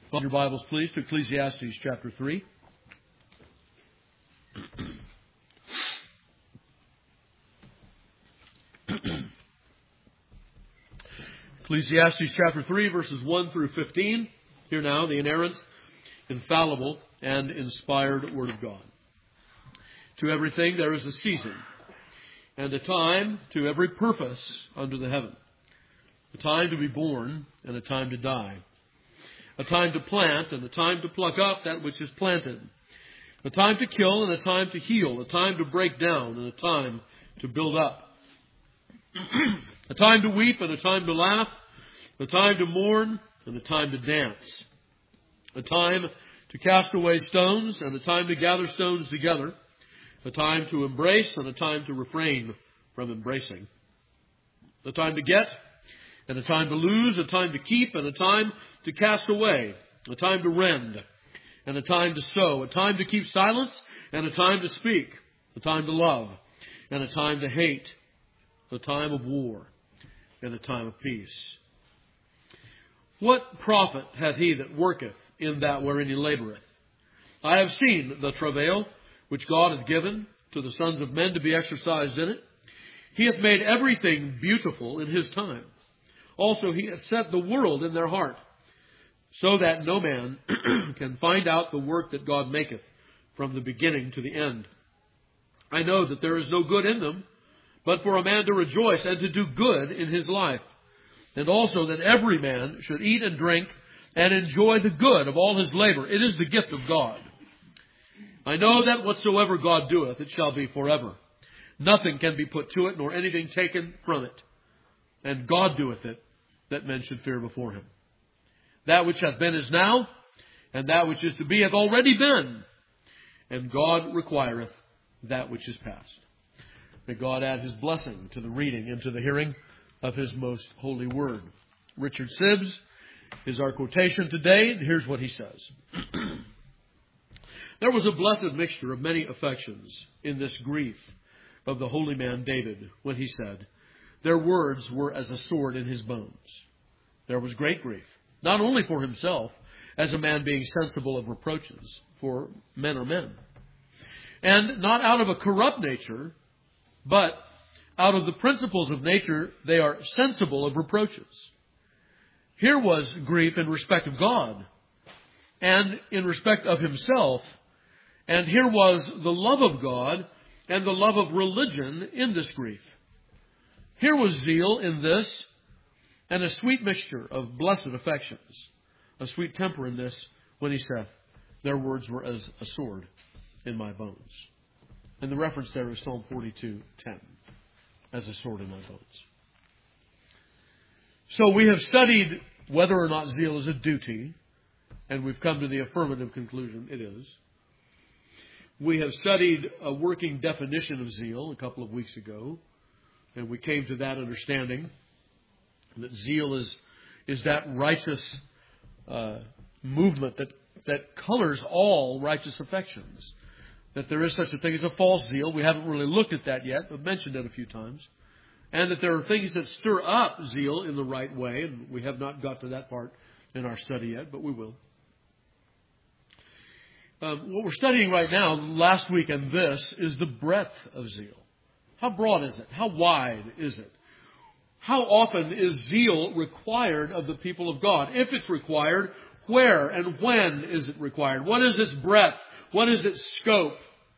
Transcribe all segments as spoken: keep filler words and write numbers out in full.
Open your Bibles, please, to Ecclesiastes chapter three. Ecclesiastes chapter three, verses one through fifteen. Here now, the inerrant, infallible, and inspired Word of God. To everything there is a season, and a time to every purpose under the heaven. A time to be born, and a time to die. A time to plant, and a time to pluck up that which is planted. A time to kill, and a time to heal. A time to break down, and a time to build up. A time to weep, and a time to laugh. A time to mourn, and a time to dance. A time to cast away stones, and a time to gather stones together. A time to embrace, and a time to refrain from embracing. A time to get, and a time to lose. A time to keep, and a time to cast away. A time to rend, and a time to sow. A time to keep silence, and a time to speak. A time to love, and a time to hate. A time of war, and a time of peace. What profit hath he that worketh in that wherein he laboureth? I have seen the travail which God hath given to the sons of men to be exercised in it. He hath made everything beautiful in his time. Also he hath set the world in their heart, so that no man can find out the work that God maketh from the beginning to the end. I know that there is no good in them, but for a man to rejoice and to do good in his life. And also that every man should eat and drink and enjoy the good of all his labor. It is the gift of God. I know that whatsoever God doeth, it shall be forever. Nothing can be put to it, nor anything taken from it. And God doeth it, that men should fear before him. That which hath been is now, and that which is to be hath already been. And God requireth that which is past. May God add his blessing to the reading and to the hearing of his most holy word. Richard Sibbes is our quotation today, and here's what he says. There was a blessed mixture of many affections in this grief of the holy man David when he said, their words were as a sword in his bones. There was great grief, not only for himself, as a man being sensible of reproaches, for men are men, and not out of a corrupt nature, but out of the principles of nature, they are sensible of reproaches. Here was grief in respect of God and in respect of himself. And here was the love of God and the love of religion in this grief. Here was zeal in this and a sweet mixture of blessed affections, a sweet temper in this when he said, their words were as a sword in my bones. And the reference there is Psalm forty-two ten. As a sword in my bones. So we have studied whether or not zeal is a duty, and we've come to the affirmative conclusion it is. We have studied a working definition of zeal a couple of weeks ago, and we came to that understanding that zeal is, is that righteous uh, movement that, that colors all righteous affections. That there is such a thing as a false zeal. We haven't really looked at that yet, but mentioned it a few times. And that there are things that stir up zeal in the right way. And we have not got to that part in our study yet, but we will. Um, what we're studying right now, last week and this, is the breadth of zeal. How broad is it? How wide is it? How often is zeal required of the people of God? If it's required, where and when is it required? What is its breadth? What is its scope?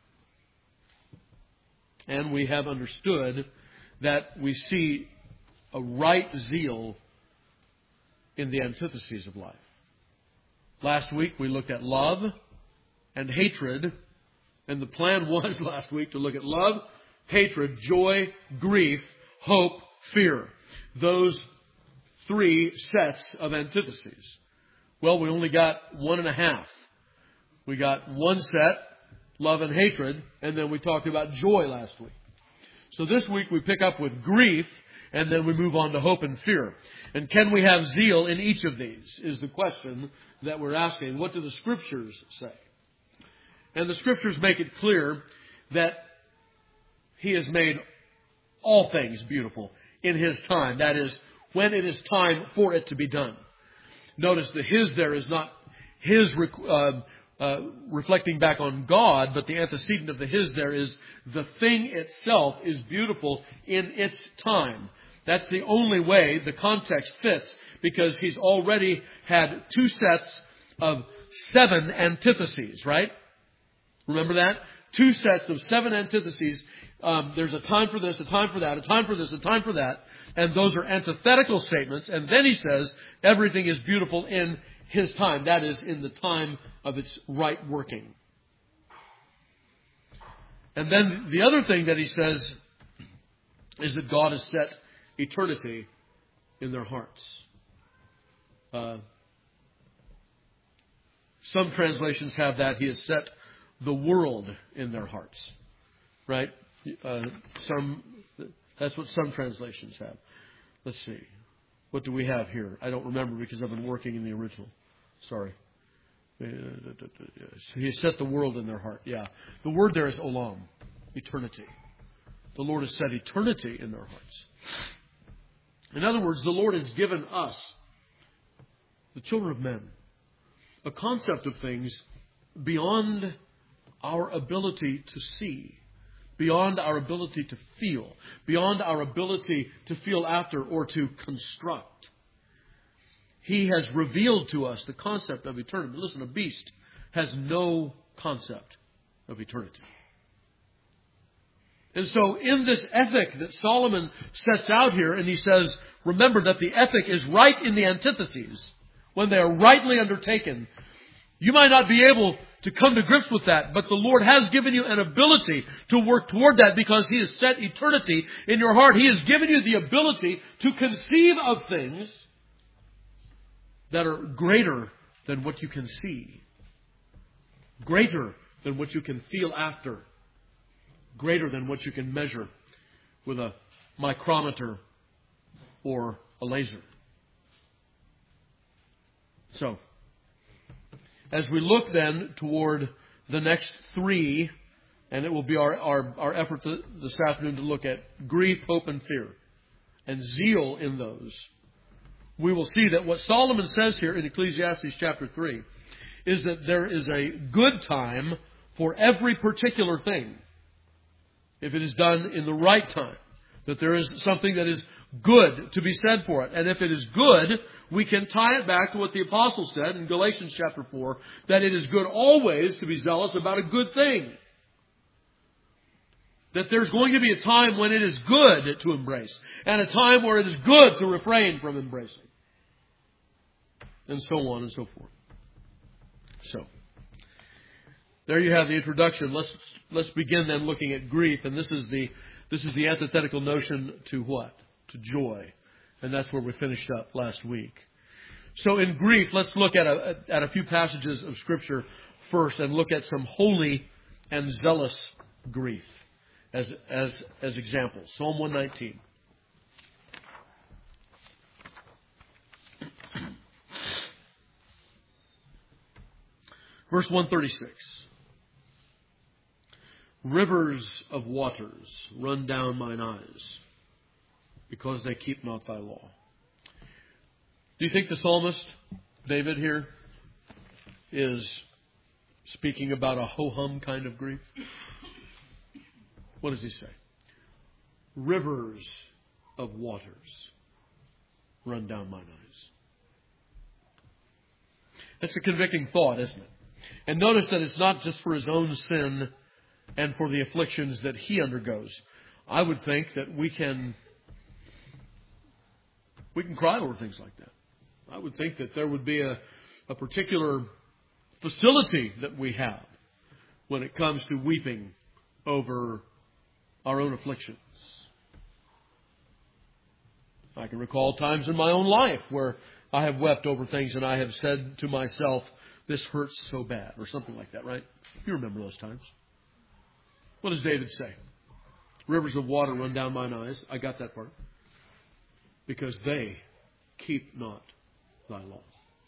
And we have understood that we see a right zeal in the antitheses of life. Last week we looked at love and hatred. And the plan was last week to look at love, hatred, joy, grief, hope, fear. Those three sets of antitheses. Well, we only got one and a half. We got one set, love and hatred, and then we talked about joy last week. So this week we pick up with grief, and then we move on to hope and fear. And can we have zeal in each of these is the question that we're asking. What do the Scriptures say? And the Scriptures make it clear that He has made all things beautiful in His time. That is, when it is time for it to be done. Notice the His there is not his uh, uh, reflecting back on God, but the antecedent of the his there is the thing itself is beautiful in its time. That's the only way the context fits, because he's already had two sets of seven antitheses, right? Remember that? Two sets of seven antitheses. Um, there's a time for this, a time for that, a time for this, a time for that. And those are antithetical statements. And then he says everything is beautiful in his time. That is, in the time of its right working. And then the other thing that he says is that God has set eternity in their hearts. Uh, some translations have that he has set the world in their hearts. Right? Uh, some, that's what some translations have. Let's see. What do we have here? I don't remember because I've been working in the original. Sorry. So he set the world in their heart. Yeah. The word there is olam, eternity. The Lord has set eternity in their hearts. In other words, the Lord has given us, the children of men, a concept of things beyond our ability to see, beyond our ability to feel, beyond our ability to feel after or to construct. He has revealed to us the concept of eternity. Listen, a beast has no concept of eternity. And so in this ethic that Solomon sets out here, and he says, remember that the ethic is right in the antitheses, when they are rightly undertaken. You might not be able to come to grips with that, but the Lord has given you an ability to work toward that because He has set eternity in your heart. He has given you the ability to conceive of things that are greater than what you can see, greater than what you can feel after, greater than what you can measure with a micrometer or a laser. So, as we look then toward the next three, and it will be our, our, our effort to, this afternoon to look at grief, hope, and fear, and zeal in those, we will see that what Solomon says here in Ecclesiastes chapter three is that there is a good time for every particular thing, if it is done in the right time. That there is something that is good to be said for it. And if it is good, we can tie it back to what the apostle said in Galatians chapter four, that it is good always to be zealous about a good thing. That there's going to be a time when it is good to embrace, and a time where it is good to refrain from embracing. And so on and so forth. So, there you have the introduction. Let's let's begin then looking at grief, and this is the this is the antithetical notion to what? To joy. And that's where we finished up last week. So in grief, let's look at a at a few passages of Scripture first and look at some holy and zealous grief as as as examples. Psalm one nineteen. Verse one thirty-six. Rivers of waters run down mine eyes, because they keep not thy law. Do you think the psalmist, David here, is speaking about a ho-hum kind of grief? What does he say? Rivers of waters run down mine eyes. That's a convicting thought, isn't it? And notice that it's not just for his own sin and for the afflictions that he undergoes. I would think that we can we can cry over things like that. I would think that there would be a, a particular facility that we have when it comes to weeping over our own afflictions. I can recall times in my own life where I have wept over things and I have said to myself, this hurts so bad, or something like that, right? You remember those times. What does David say? Rivers of water run down mine eyes. I got that part. Because they keep not thy law.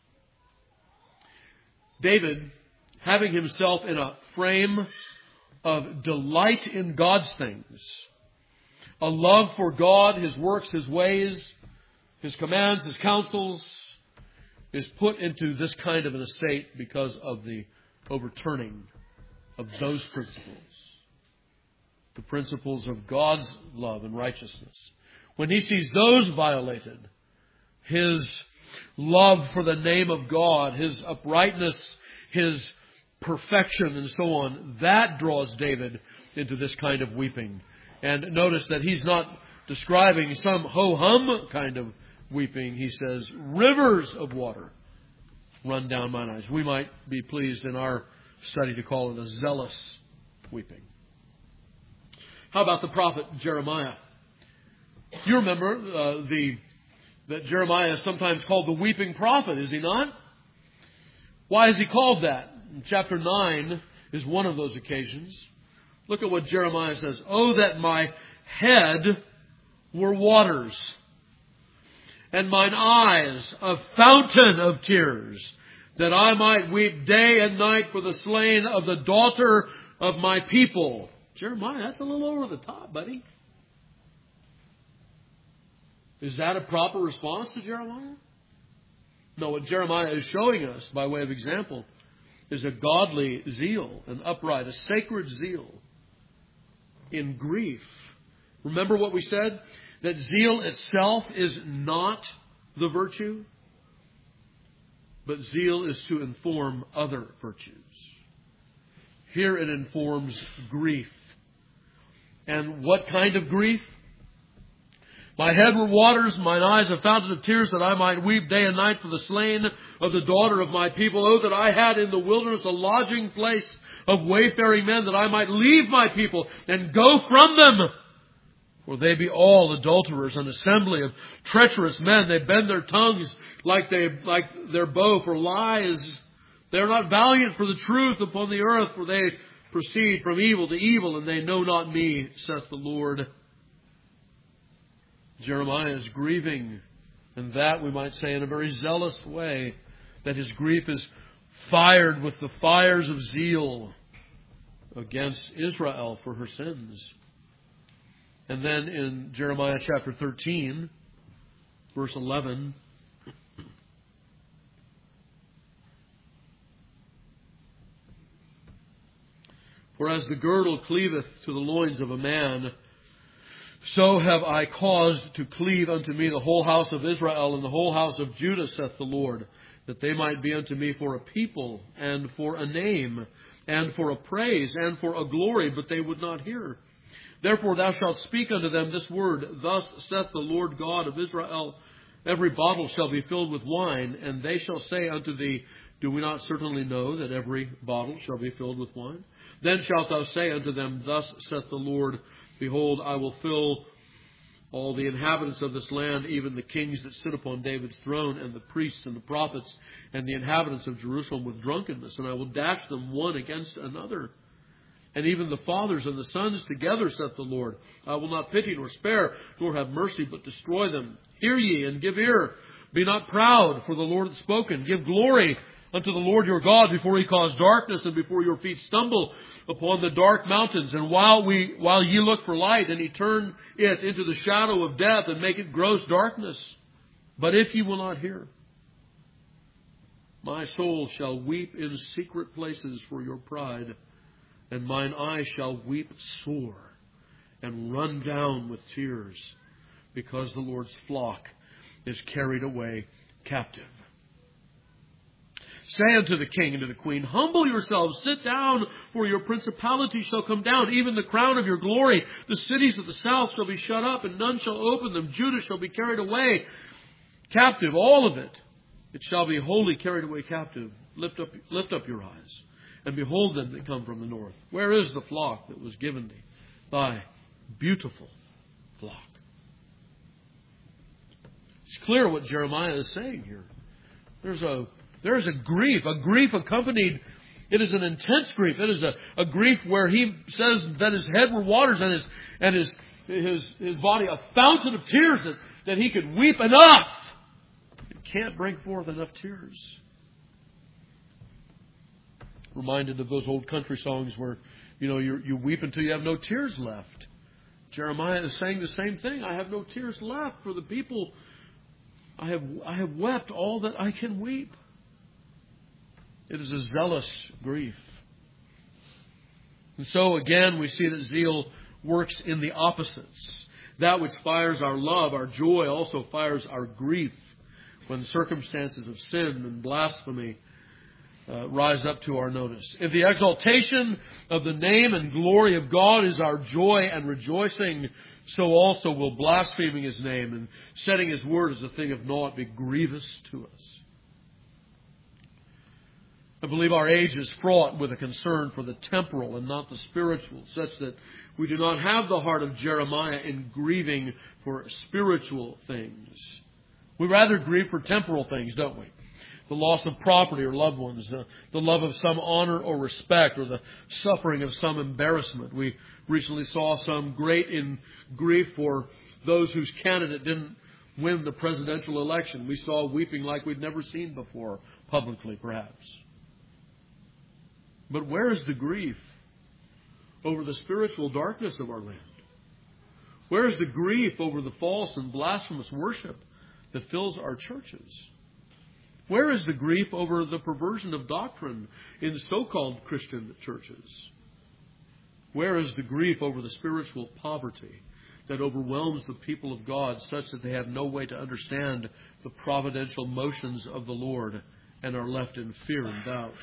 David, having himself in a frame of delight in God's things, a love for God, His works, His ways, His commands, His counsels, is put into this kind of an estate because of the overturning of those principles. The principles of God's love and righteousness. When he sees those violated, his love for the name of God, his uprightness, his perfection, and so on, that draws David into this kind of weeping. And notice that he's not describing some ho-hum kind of weeping. He says, rivers of water run down mine eyes. We might be pleased in our study to call it a zealous weeping. How about the prophet Jeremiah? You remember uh, the that Jeremiah is sometimes called the weeping prophet, is he not? Why is he called that? Chapter nine is one of those occasions. Look at what Jeremiah says. Oh, that my head were waters, and mine eyes a fountain of tears, that I might weep day and night for the slain of the daughter of my people. Jeremiah, that's a little over the top, buddy. Is that a proper response to Jeremiah? No, what Jeremiah is showing us, by way of example, is a godly zeal, an upright, a sacred zeal in grief. Remember what we said? That zeal itself is not the virtue, but zeal is to inform other virtues. Here it informs grief. And what kind of grief? My head were waters, mine eyes a fountain of tears, that I might weep day and night for the slain of the daughter of my people. Oh, that I had in the wilderness a lodging place of wayfaring men, that I might leave my people and go from them. For they be all adulterers, an assembly of treacherous men. They bend their tongues like they like their bow for lies. They are not valiant for the truth upon the earth, for they proceed from evil to evil, and they know not me, saith the Lord. Jeremiah is grieving, and that we might say in a very zealous way, that his grief is fired with the fires of zeal against Israel for her sins. And then in Jeremiah chapter thirteen, verse eleven, for as the girdle cleaveth to the loins of a man, so have I caused to cleave unto me the whole house of Israel and the whole house of Judah, saith the Lord, that they might be unto me for a people, and for a name, and for a praise, and for a glory, but they would not hear. Therefore thou shalt speak unto them this word, Thus saith the Lord God of Israel, Every bottle shall be filled with wine, and they shall say unto thee, Do we not certainly know that every bottle shall be filled with wine? Then shalt thou say unto them, Thus saith the Lord, Behold, I will fill all the inhabitants of this land, even the kings that sit upon David's throne, and the priests and the prophets, and the inhabitants of Jerusalem with drunkenness, and I will dash them one against another. And even the fathers and the sons together, saith the Lord. I will not pity nor spare, nor have mercy, but destroy them. Hear ye and give ear. Be not proud, for the Lord hath spoken. Give glory unto the Lord your God before he cause darkness, and before your feet stumble upon the dark mountains. And while we, while ye look for light, and he turn it into the shadow of death, and make it gross darkness. But if ye will not hear, my soul shall weep in secret places for your pride, and mine eyes shall weep sore, and run down with tears, because the Lord's flock is carried away captive. Say unto the king and to the queen, Humble yourselves, sit down, for your principality shall come down, even the crown of your glory. The cities of the south shall be shut up, and none shall open them. Judah shall be carried away captive, all of it. It shall be wholly carried away captive. Lift up, lift up your eyes, and behold them that come from the north. Where is the flock that was given thee? Thy beautiful flock. It's clear what Jeremiah is saying here. There's a There's a grief, a grief accompanied, it is an intense grief. It is a, a grief where he says that his head were waters, and his and his his his body a fountain of tears, that, that he could weep enough. He can't bring forth enough tears. Reminded of those old country songs where, you know, you you weep until you have no tears left. Jeremiah is saying the same thing. I have no tears left for the people I have, I have wept all that I can weep. It is a zealous grief. And so again, we see that zeal works in the opposites. That which fires our love, our joy, also fires our grief when circumstances of sin and blasphemy uh, rise up to our notice. If the exaltation of the name and glory of God is our joy and rejoicing, so also will blaspheming His name and setting His word as a thing of naught be grievous to us. I believe our age is fraught with a concern for the temporal and not the spiritual, such that we do not have the heart of Jeremiah in grieving for spiritual things. We rather grieve for temporal things, don't we? The loss of property or loved ones, the, the love of some honor or respect, or the suffering of some embarrassment. We recently saw some great in grief for those whose candidate didn't win the presidential election. We saw weeping like we'd never seen before, publicly perhaps. But where is the grief over the spiritual darkness of our land? Where is the grief over the false and blasphemous worship that fills our churches? Where is the grief over the perversion of doctrine in so-called Christian churches? Where is the grief over the spiritual poverty that overwhelms the people of God such that they have no way to understand the providential motions of the Lord and are left in fear and doubt?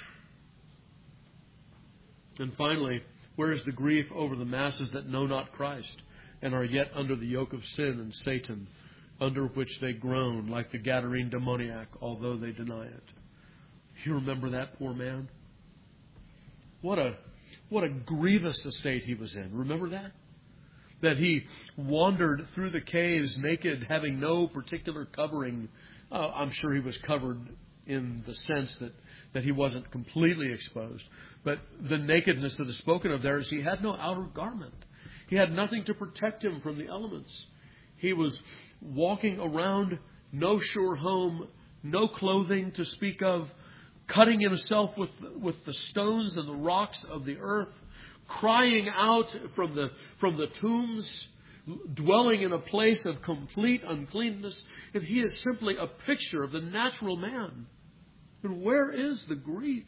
And finally, where is the grief over the masses that know not Christ and are yet under the yoke of sin and Satan, under which they groan like the Gadarene demoniac, although they deny it? You remember that poor man? What a what a grievous estate he was in. Remember that? That he wandered through the caves naked, having no particular covering. Uh, I'm sure he was covered in the sense that, that he wasn't completely exposed. But the nakedness that is spoken of there is he had no outer garment. He had nothing to protect him from the elements. He was walking around, no sure home, no clothing to speak of, cutting himself with, with the stones and the rocks of the earth, crying out from the, from the tombs, dwelling in a place of complete uncleanness. And he is simply a picture of the natural man. And where is the grief?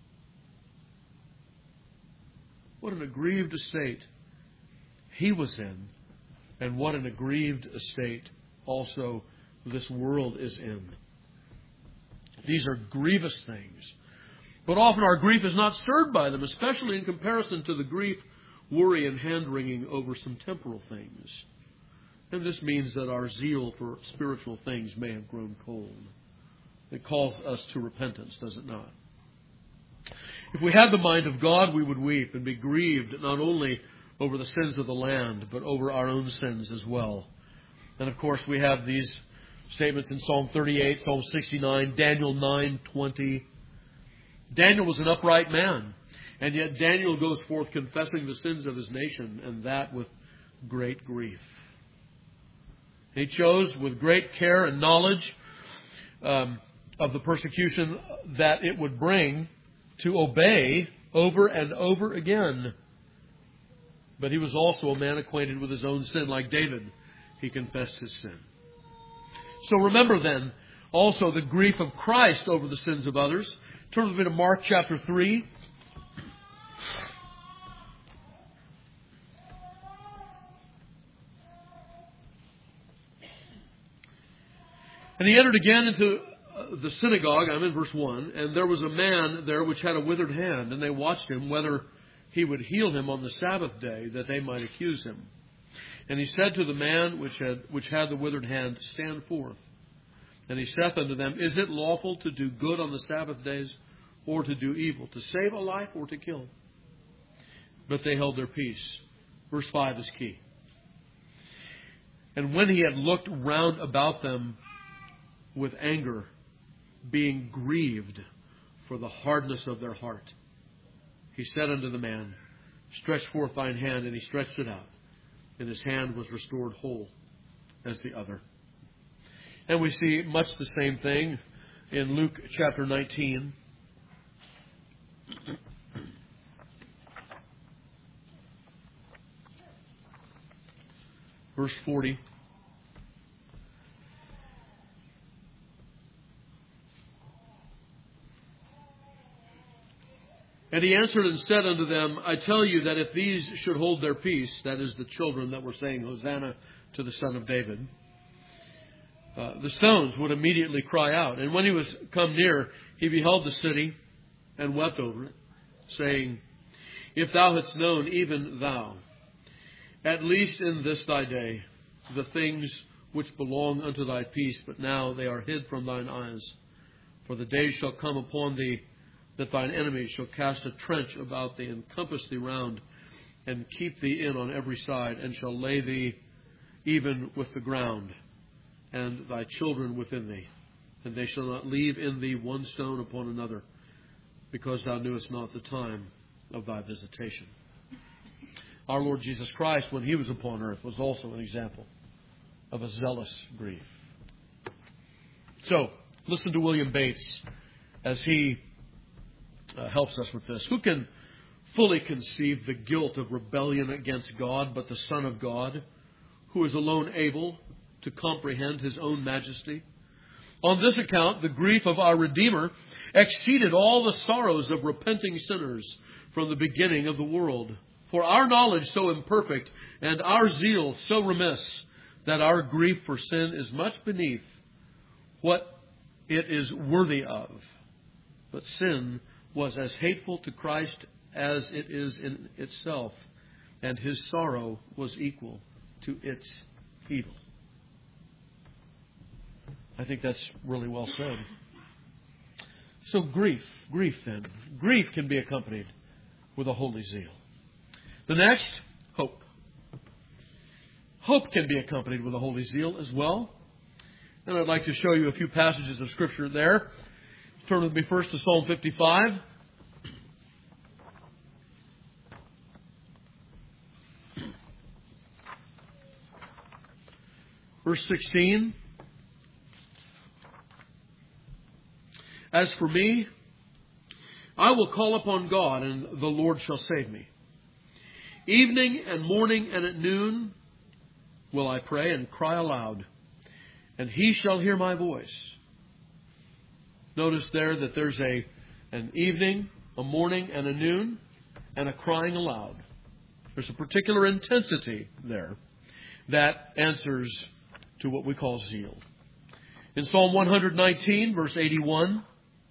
What an aggrieved estate he was in, and what an aggrieved estate also this world is in. These are grievous things. But often our grief is not stirred by them, especially in comparison to the grief, worry, and hand-wringing over some temporal things. And this means that our zeal for spiritual things may have grown cold. It calls us to repentance, does it not? If we had the mind of God, we would weep and be grieved not only over the sins of the land, but over our own sins as well. And of course, we have these statements in Psalm thirty-eight, Psalm sixty-nine, Daniel nine twenty. Daniel was an upright man, and yet Daniel goes forth confessing the sins of his nation, and that with great grief. He chose with great care and knowledge um, of the persecution that it would bring to obey over and over again. But he was also a man acquainted with his own sin, like David. He confessed his sin. So remember then also the grief of Christ over the sins of others. Turn with me to Mark chapter three. And he entered again into the synagogue. I'm in verse one. And there was a man there which had a withered hand. And they watched him whether he would heal him on the Sabbath day, that they might accuse him. And he said to the man which had which had the withered hand, Stand forth. And he saith unto them, Is it lawful to do good on the Sabbath days, or to do evil, to save a life or to kill? But they held their peace. Verse five is key. And when he had looked round about them with anger, being grieved for the hardness of their heart, he said unto the man, Stretch forth thine hand. And he stretched it out, and his hand was restored whole as the other. And we see much the same thing in Luke chapter nineteen. Verse forty. And he answered and said unto them, I tell you that if these should hold their peace, that is the children that were saying, Hosanna to the Son of David, uh, the stones would immediately cry out. And when he was come near, he beheld the city and wept over it, saying, If thou hadst known, even thou, at least in this thy day, the things which belong unto thy peace, but now they are hid from thine eyes. For the days shall come upon thee, that thine enemies shall cast a trench about thee, and compass thee round, and keep thee in on every side, and shall lay thee even with the ground, and thy children within thee. And they shall not leave in thee one stone upon another, because thou knewest not the time of thy visitation. Our Lord Jesus Christ, when he was upon earth, was also an example of a zealous grief. So, listen to William Bates as he Uh, helps us with this. Who can fully conceive the guilt of rebellion against God but the Son of God, who is alone able to comprehend his own majesty? On this account, the grief of our Redeemer exceeded all the sorrows of repenting sinners from the beginning of the world. For our knowledge so imperfect and our zeal so remiss, that our grief for sin is much beneath what it is worthy of. But sin was as hateful to Christ as it is in itself, and his sorrow was equal to its evil. I think that's really well said. So grief, grief then. Grief can be accompanied with a holy zeal. The next, hope. Hope can be accompanied with a holy zeal as well. And I'd like to show you a few passages of Scripture there. Turn with me first to Psalm fifty-five. Verse sixteen. As for me, I will call upon God, and the Lord shall save me. Evening and morning and at noon will I pray and cry aloud, and he shall hear my voice. Notice there that there's a an evening, a morning, and a noon, and a crying aloud. There's a particular intensity there that answers to what we call zeal. In Psalm one nineteen, verse eighty-one,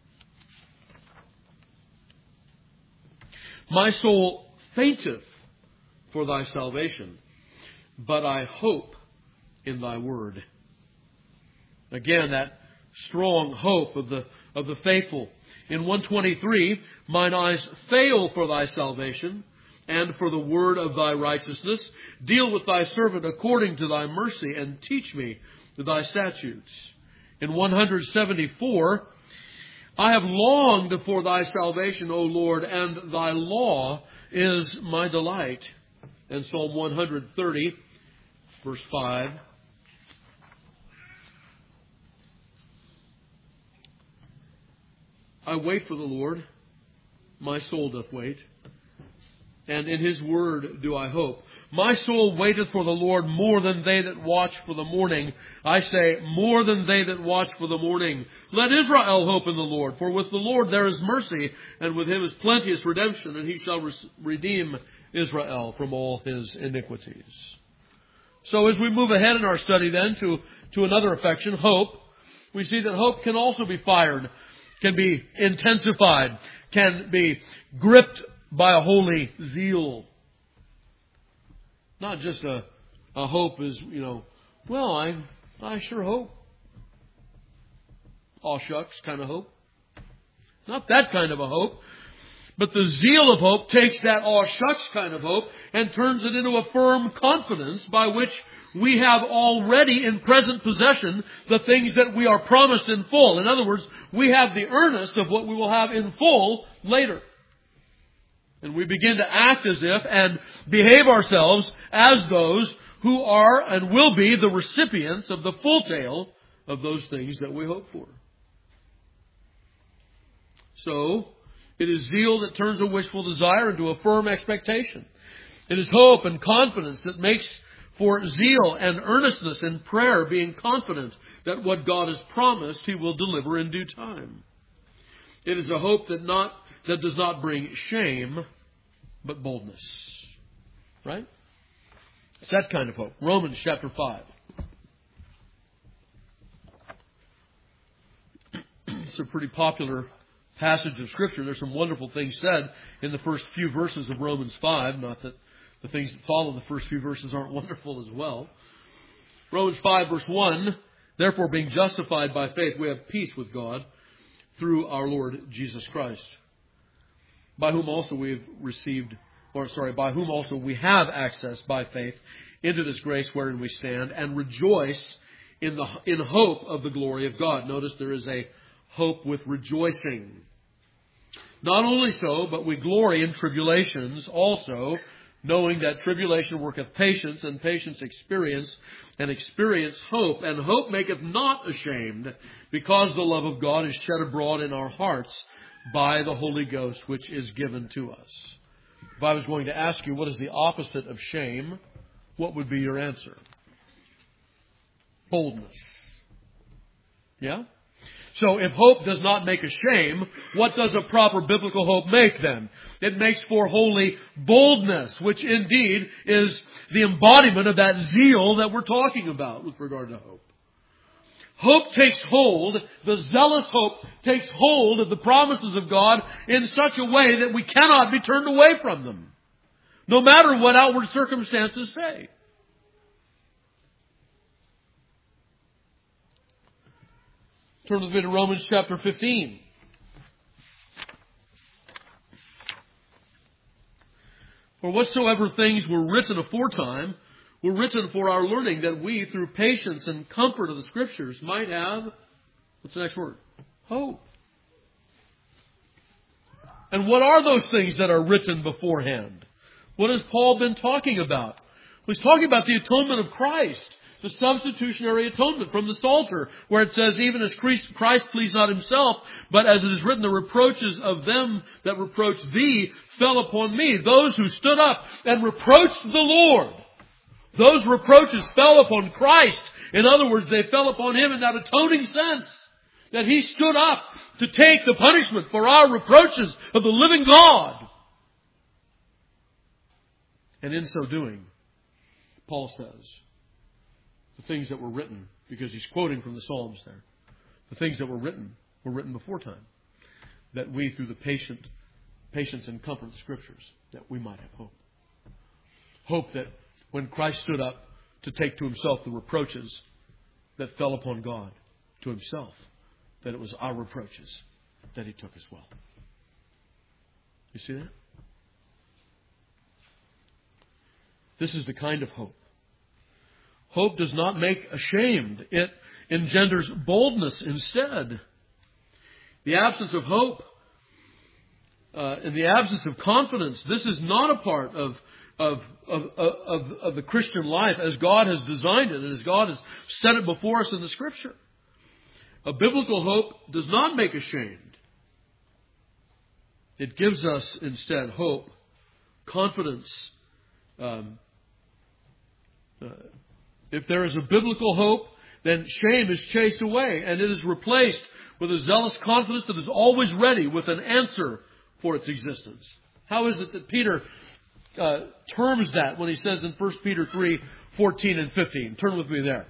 my soul fainteth for thy salvation, but I hope in thy word. Again, that strong hope of the of the faithful. In one twenty-three, mine eyes fail for thy salvation, and for the word of thy righteousness. Deal with thy servant according to thy mercy, and teach me thy statutes. In one seventy-four, I have longed for thy salvation, O Lord, and thy law is my delight. And Psalm one thirty, verse five. I wait for the Lord, my soul doth wait, and in his word do I hope. My soul waiteth for the Lord more than they that watch for the morning. I say, more than they that watch for the morning. Let Israel hope in the Lord, for with the Lord there is mercy, and with him is plenteous redemption, and he shall res- redeem Israel from all his iniquities. So as we move ahead in our study then to, to another affection, hope, we see that hope can also be fired, can be intensified, can be gripped by a holy zeal. Not just a, a hope is, you know, well, I I sure hope. Aw shucks kind of hope. Not that kind of a hope. But the zeal of hope takes that aw shucks kind of hope and turns it into a firm confidence by which we have already in present possession the things that we are promised in full. In other words, we have the earnest of what we will have in full later. And we begin to act as if and behave ourselves as those who are and will be the recipients of the full tale of those things that we hope for. So, it is zeal that turns a wishful desire into a firm expectation. It is hope and confidence that makes for zeal and earnestness in prayer, being confident that what God has promised He will deliver in due time. It is a hope that not that does not bring shame, but boldness. Right? It's that kind of hope. Romans chapter five. It's a pretty popular passage of Scripture. There's some wonderful things said in the first few verses of Romans five. Not that the things that follow the first few verses aren't wonderful as well. Romans five verse one, therefore being justified by faith, we have peace with God through our Lord Jesus Christ, by whom also we have received, or sorry, by whom also we have access by faith into this grace wherein we stand, and rejoice in the in hope of the glory of God. Notice there is a hope with rejoicing. Not only so, but we glory in tribulations also, knowing that tribulation worketh patience, and patience experience, and experience hope. And hope maketh not ashamed, because the love of God is shed abroad in our hearts by the Holy Ghost, which is given to us. If I was going to ask you what is the opposite of shame, what would be your answer? Boldness. Yeah? So if hope does not make ashamed, what does a proper biblical hope make then? It makes for holy boldness, which indeed is the embodiment of that zeal that we're talking about with regard to hope. Hope takes hold, the zealous hope takes hold of the promises of God in such a way that we cannot be turned away from them, no matter what outward circumstances say. Turn with me to Romans chapter fifteen. For whatsoever things were written aforetime were written for our learning, that we, through patience and comfort of the Scriptures, might have, what's the next word? Hope. And what are those things that are written beforehand? What has Paul been talking about? Well, he's talking about the atonement of Christ. The substitutionary atonement from the Psalter, where it says, even as Christ pleased not himself, but as it is written, the reproaches of them that reproach thee fell upon me. Those who stood up and reproached the Lord. Those reproaches fell upon Christ. In other words, they fell upon him in that atoning sense, that he stood up to take the punishment for our reproaches of the living God. And in so doing, Paul says, the things that were written, because he's quoting from the Psalms there, the things that were written were written before time, that we, through the patient, patience and comfort of the Scriptures, that we might have hope. Hope that when Christ stood up to take to himself the reproaches that fell upon God, to himself, that it was our reproaches that he took as well. You see that? This is the kind of hope. Hope does not make ashamed. It engenders boldness instead. The absence of hope, uh, in the absence of confidence, this is not a part of, of, of, of, of the Christian life as God has designed it and as God has set it before us in the Scripture. A biblical hope does not make ashamed. It gives us instead hope, confidence. Um, uh, If there is a biblical hope, then shame is chased away, and it is replaced with a zealous confidence that is always ready with an answer for its existence. How is it that Peter uh, terms that when he says in First Peter three, fourteen and fifteen? Turn with me there.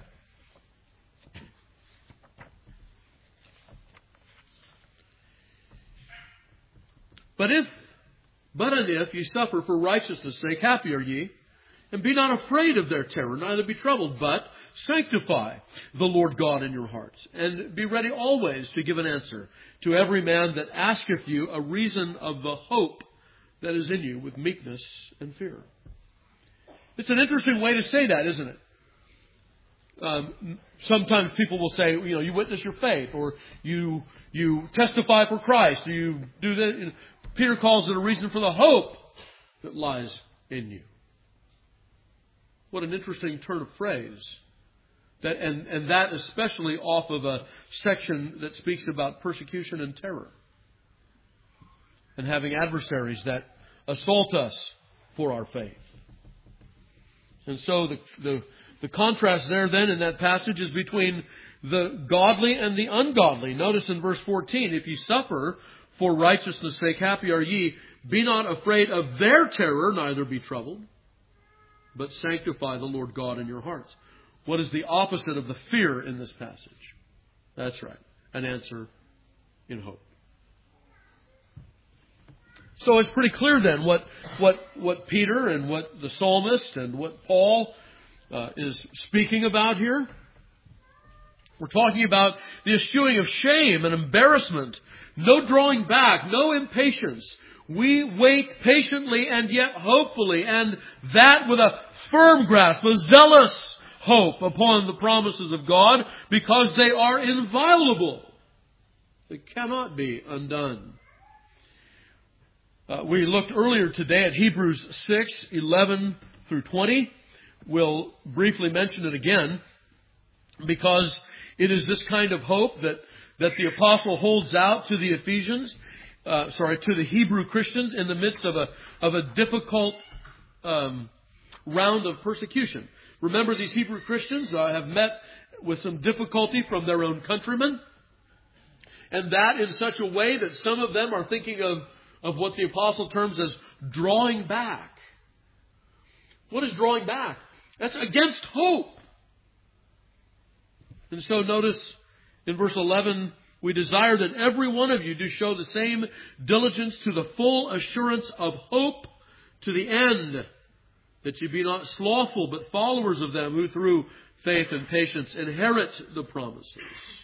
But if, but and if ye suffer for righteousness' sake, happy are ye. And be not afraid of their terror, neither be troubled, but sanctify the Lord God in your hearts. And be ready always to give an answer to every man that asketh you a reason of the hope that is in you with meekness and fear. It's an interesting way to say that, isn't it? Um, sometimes people will say, you know, you witness your faith, or you you testify for Christ, or you do that. Peter calls it a reason for the hope that lies in you. What an interesting turn of phrase. That, and, and that especially off of a section that speaks about persecution and terror. And having adversaries that assault us for our faith. And so the, the, the contrast there then in that passage is between the godly and the ungodly. Notice in verse fourteen, if ye suffer for righteousness' sake. Happy are ye. Be not afraid of their terror, neither be troubled, but sanctify the Lord God in your hearts. What is the opposite of the fear in this passage? That's right. An answer in hope. So it's pretty clear then what, what, what Peter and what the psalmist and what Paul uh, is speaking about here. We're talking about the eschewing of shame and embarrassment. No drawing back, no impatience. We wait patiently and yet hopefully, and that with a firm grasp, a zealous hope upon the promises of God, because they are inviolable. They cannot be undone. Uh, we looked earlier today at Hebrews six, eleven through twenty. We'll briefly mention it again, because it is this kind of hope that, that the apostle holds out to the Ephesians, uh, sorry, to the Hebrew Christians in the midst of a, of a difficult um, round of persecution. Remember, these Hebrew Christians uh, have met with some difficulty from their own countrymen, and that in such a way that some of them are thinking of, of what the apostle terms as drawing back. What is drawing back? That's against hope. And so notice in verse eleven, we desire that every one of you do show the same diligence to the full assurance of hope to the end, that you be not slothful, but followers of them who through faith and patience inherit the promises.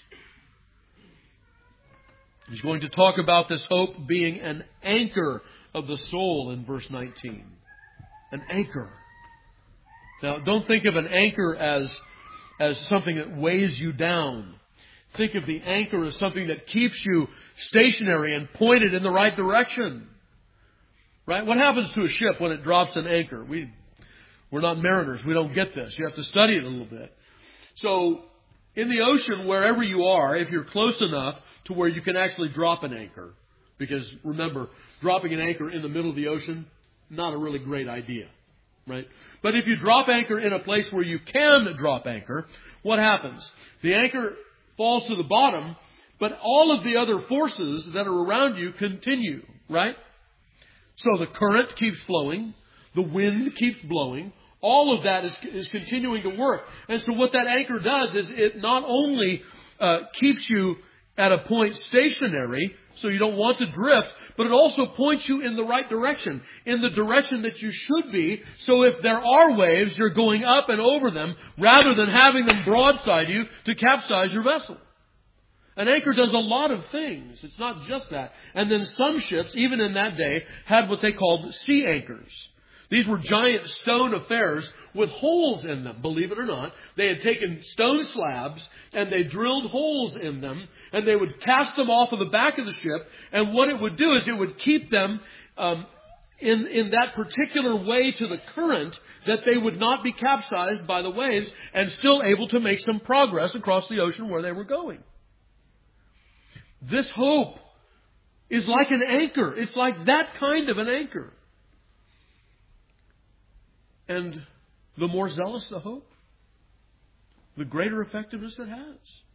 He's going to talk about this hope being an anchor of the soul in verse nineteen. An anchor. Now, don't think of an anchor as, as something that weighs you down. Think of the anchor as something that keeps you stationary and pointed in the right direction. Right? What happens to a ship when it drops an anchor? We, we're not mariners. We don't get this. You have to study it a little bit. So, in the ocean, wherever you are, if you're close enough to where you can actually drop an anchor, because remember, dropping an anchor in the middle of the ocean, not a really great idea. Right? But if you drop anchor in a place where you can drop anchor, what happens? The anchor falls to the bottom, but all of the other forces that are around you continue, right? So the current keeps flowing, the wind keeps blowing, all of that is, is continuing to work. And so what that anchor does is it not only uh, keeps you at a point stationary, so you don't want to drift, but it also points you in the right direction, in the direction that you should be. So if there are waves, you're going up and over them rather than having them broadside you to capsize your vessel. An anchor does a lot of things. It's not just that. And then some ships, even in that day, had what they called sea anchors. These were giant stone affairs with holes in them, believe it or not. They had taken stone slabs and they drilled holes in them, and they would cast them off of the back of the ship. And what it would do is it would keep them um, in, in that particular way to the current, that they would not be capsized by the waves and still able to make some progress across the ocean where they were going. This hope is like an anchor. It's like that kind of an anchor. And the more zealous the hope, the greater effectiveness it has.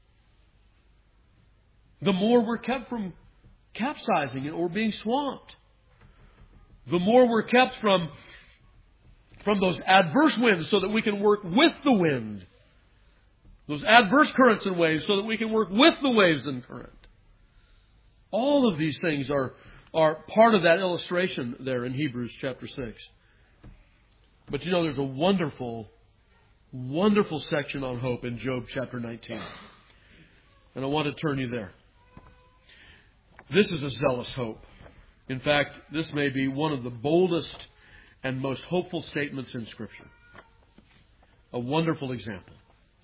The more we're kept from capsizing or being swamped. The more we're kept from, from those adverse winds so that we can work with the wind. Those adverse currents and waves so that we can work with the waves and current. All of these things are, are part of that illustration there in Hebrews chapter six. But you know, there's a wonderful, wonderful section on hope in Job chapter nineteen. And I want to turn you there. This is a zealous hope. In fact, this may be one of the boldest and most hopeful statements in Scripture. A wonderful example.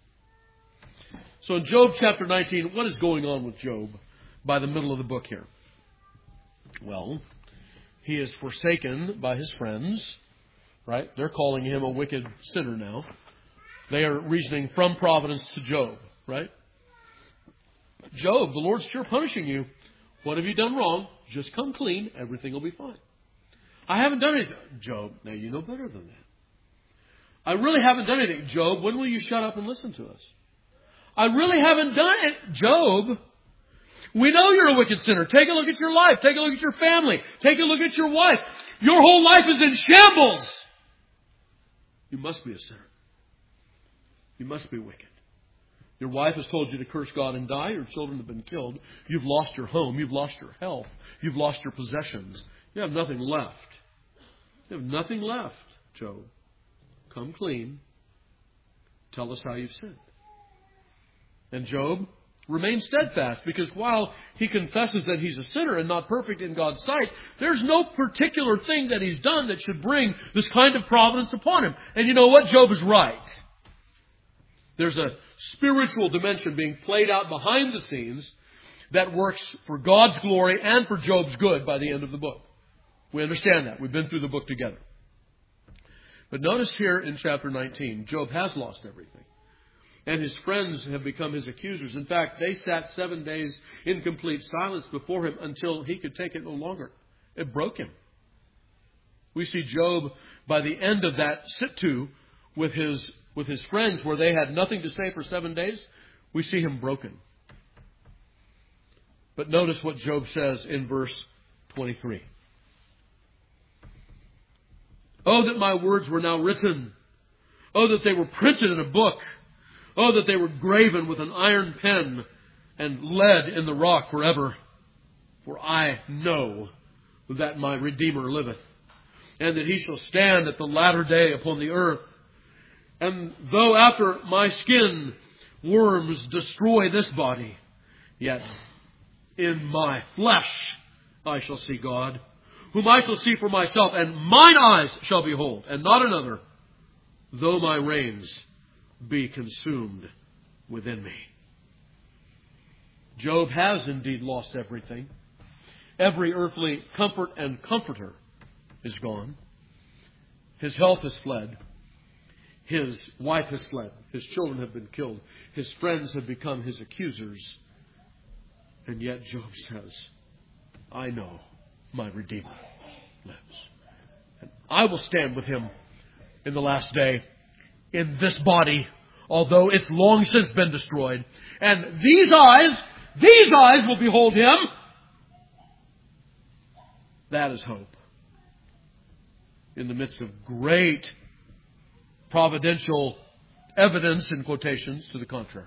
So in Job chapter nineteen, what is going on with Job by the middle of the book here? Well, he is forsaken by his friends. Right? They're calling him a wicked sinner now. They are reasoning from providence to Job. Right? Job, the Lord's sure punishing you. What have you done wrong? Just come clean. Everything will be fine. I haven't done anything. Job, now you know better than that. I really haven't done anything. Job, when will you shut up and listen to us? I really haven't done it. Job, We know you're a wicked sinner. Take a look at your life. Take a look at your family. Take a look at your wife. Your whole life is in shambles. You must be a sinner. You must be wicked. Your wife has told you to curse God and die. Your children have been killed. You've lost your home. You've lost your health. You've lost your possessions. You have nothing left. You have nothing left, Job. Come clean. Tell us how you've sinned. And Job remains steadfast, because while he confesses that he's a sinner and not perfect in God's sight, there's no particular thing that he's done that should bring this kind of providence upon him. And you know what? Job is right. There's a spiritual dimension being played out behind the scenes that works for God's glory and for Job's good by the end of the book. We understand that. We've been through the book together. But notice here in chapter nineteen, Job has lost everything. And his friends have become his accusers. In fact, they sat seven days in complete silence before him until he could take it no longer. It broke him. We see Job, by the end of that sit-to with his, with his friends, where they had nothing to say for seven days, we see him broken. But notice what Job says in verse twenty-three. Oh, that my words were now written. Oh, that they were printed in a book. Oh, that they were graven with an iron pen and lead in the rock forever. For I know that my Redeemer liveth, and that he shall stand at the latter day upon the earth. And though after my skin worms destroy this body, yet in my flesh I shall see God, whom I shall see for myself, and mine eyes shall behold, and not another, though my reins be consumed within me. Job has indeed lost everything. Every earthly comfort and comforter is gone. His health has fled. His wife has fled. His children have been killed. His friends have become his accusers. And yet Job says, I know my Redeemer lives. And I will stand with him in the last day in this body, although it's long since been destroyed. And these eyes, these eyes will behold him. That is hope. In the midst of great providential evidence in quotations to the contrary.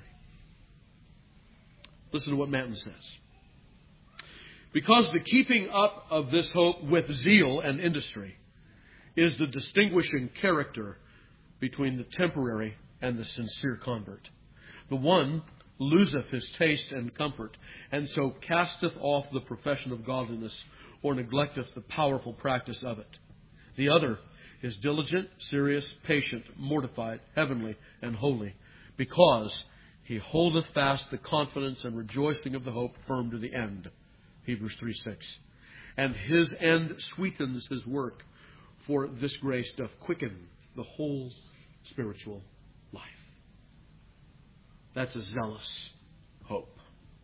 Listen to what Manton says. Because the keeping up of this hope with zeal and industry is the distinguishing character between the temporary and the sincere convert. The one loseth his taste and comfort, and so casteth off the profession of godliness, or neglecteth the powerful practice of it. The other is diligent, serious, patient, mortified, heavenly, and holy, because he holdeth fast the confidence and rejoicing of the hope firm to the end. Hebrews three six. And his end sweetens his work, for this grace doth quicken the whole spiritual life. That's a zealous hope.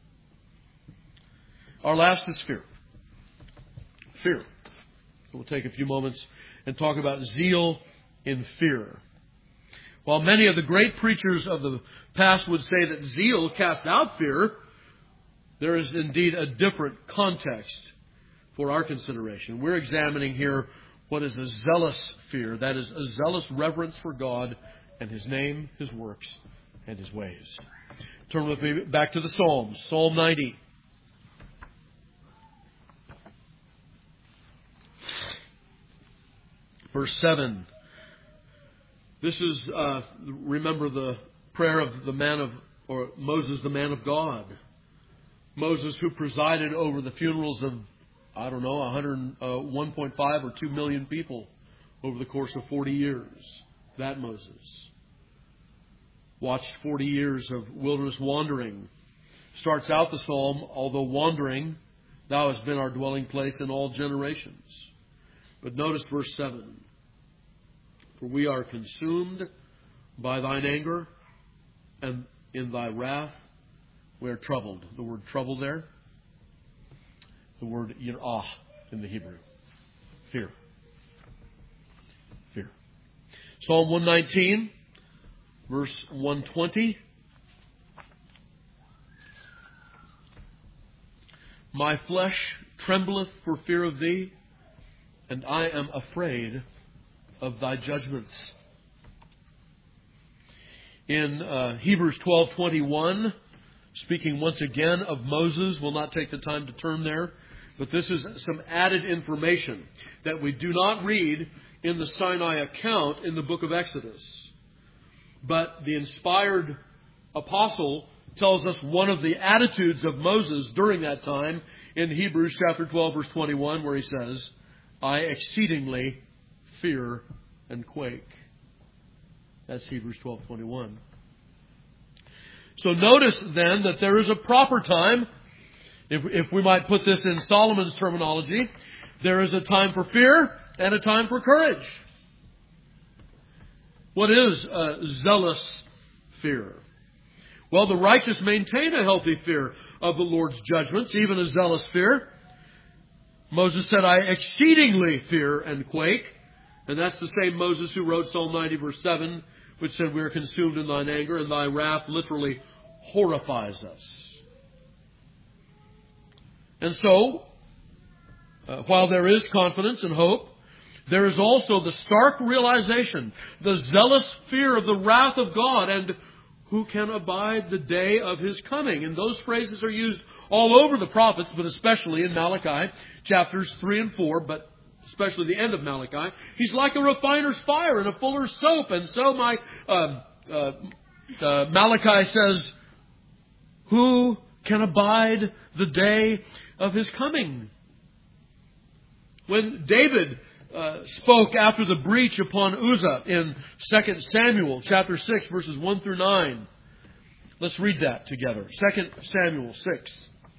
Our last is fear. Fear. We'll take a few moments and talk about zeal in fear. While many of the great preachers of the past would say that zeal casts out fear, there is indeed a different context for our consideration. We're examining here what is a zealous fear. That is a zealous reverence for God and His name, His works, and His ways. Turn with me back to the Psalms. Psalm ninety. Verse seven. This is, uh, remember the prayer of the man of, or Moses, the man of God. Moses, who presided over the funerals of, I don't know, one hundred, uh, one point five or two million people over the course of forty years. That Moses. Watched forty years of wilderness wandering. Starts out the psalm, although wandering, thou hast been our dwelling place in all generations. But notice verse seven. For we are consumed by thine anger, and in thy wrath we are troubled. The word trouble there, the word yirah in the Hebrew. Fear. Fear. Psalm one nineteen, verse one twenty. My flesh trembleth for fear of thee, and I am afraid of thy judgments. In uh, Hebrews twelve twenty-one, speaking once again of Moses, we'll not take the time to turn there, but this is some added information that we do not read in the Sinai account in the book of Exodus. But the inspired apostle tells us one of the attitudes of Moses during that time in Hebrews chapter twelve, verse twenty-one, where he says, I exceedingly fear and quake. That's Hebrews twelve twenty-one. So notice then that there is a proper time, if, if we might put this in Solomon's terminology, there is a time for fear and a time for courage. What is a zealous fear? Well, the righteous maintain a healthy fear of the Lord's judgments, even a zealous fear. Moses said, I exceedingly fear and quake. And that's the same Moses who wrote Psalm ninety, verse seven, which said, we are consumed in thine anger, and thy wrath literally horrifies us. And so, uh, while there is confidence and hope, there is also the stark realization, the zealous fear of the wrath of God, and who can abide the day of His coming. And those phrases are used all over the prophets, but especially in Malachi, chapters three and four, but especially the end of Malachi. He's like a refiner's fire and a fuller's soap. And so my uh, uh, uh, Malachi says, who can abide the day of His coming? When David uh, spoke after the breach upon Uzzah in Second Samuel chapter six, verses one through nine. Let's read that together. Second Samuel six.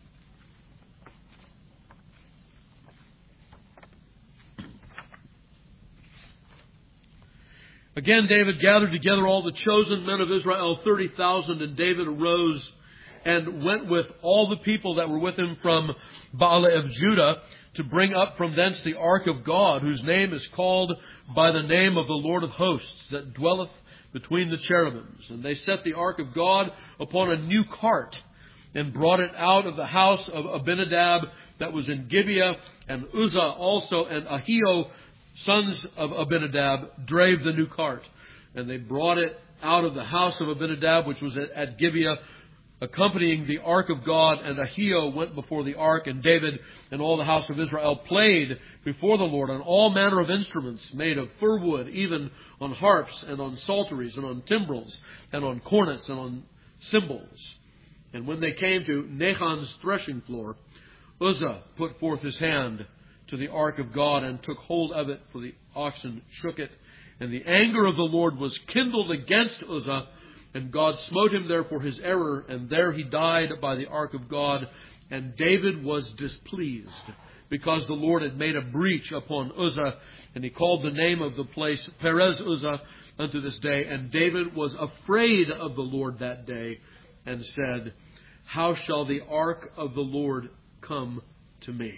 Again, David gathered together all the chosen men of Israel, thirty thousand, and David arose and went with all the people that were with him from Baalah of Judah to bring up from thence the ark of God, whose name is called by the name of the Lord of hosts, that dwelleth between the cherubims. And they set the ark of God upon a new cart, and brought it out of the house of Abinadab that was in Gibeah, and Uzzah also and Ahio, sons of Abinadab, drave the new cart. And they brought it out of the house of Abinadab, which was at Gibeah, accompanying the ark of God. And Ahio went before the ark, and David and all the house of Israel played before the Lord on all manner of instruments made of fir wood, even on harps and on psalteries and on timbrels and on cornets and on cymbals. And when they came to Nachon's threshing floor, Uzzah put forth his hand to the ark of God and took hold of it, for the oxen shook it. And the anger of the Lord was kindled against Uzzah, and God smote him there for his error, and there he died by the ark of God. And David was displeased, because the Lord had made a breach upon Uzzah, and he called the name of the place Perez Uzzah unto this day. And David was afraid of the Lord that day, and said, how shall the ark of the Lord come to me?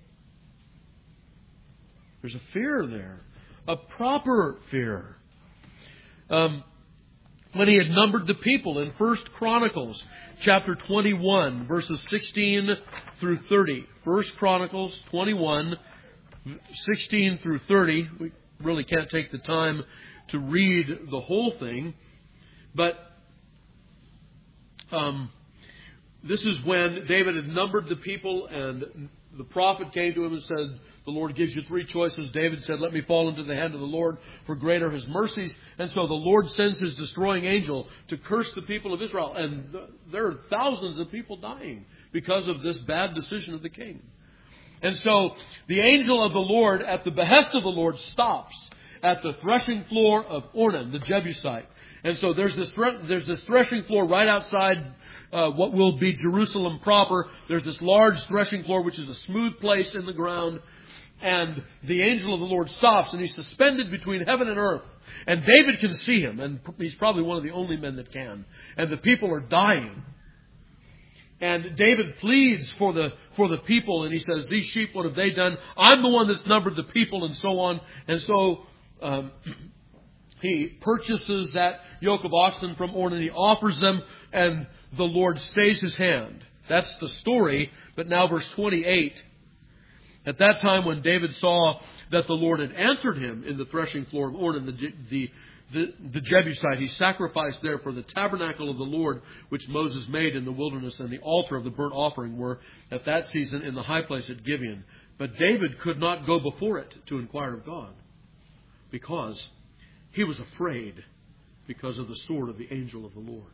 There's a fear there, a proper fear. Um, when he had numbered the people in First Chronicles chapter twenty-one, verses sixteen through thirty. First Chronicles twenty-one, sixteen through thirty. We really can't take the time to read the whole thing, but um, this is when David had numbered the people, and the prophet came to him and said, the Lord gives you three choices. David said, let me fall into the hand of the Lord, for great are His mercies. And so the Lord sends His destroying angel to curse the people of Israel. And there are thousands of people dying because of this bad decision of the king. And so the angel of the Lord, at the behest of the Lord, stops at the threshing floor of Ornan, the Jebusite. And so there's this thre- there's this threshing floor right outside uh, what will be Jerusalem proper. There's this large threshing floor, which is a smooth place in the ground. And the angel of the Lord stops, and he's suspended between heaven and earth. And David can see him, and he's probably one of the only men that can. And the people are dying. And David pleads for the for the people, and he says, these sheep, what have they done? I'm the one that's numbered the people, and so on. And so um, he purchases that yoke of oxen from Ornan. He offers them, and the Lord stays His hand. That's the story. But now verse twenty-eight. At that time when David saw that the Lord had answered him in the threshing floor of Ornan, the, the, the, the Jebusite, he sacrificed there for the tabernacle of the Lord, which Moses made in the wilderness, and the altar of the burnt offering were at that season in the high place at Gibeon. But David could not go before it to inquire of God, because he was afraid because of the sword of the angel of the Lord.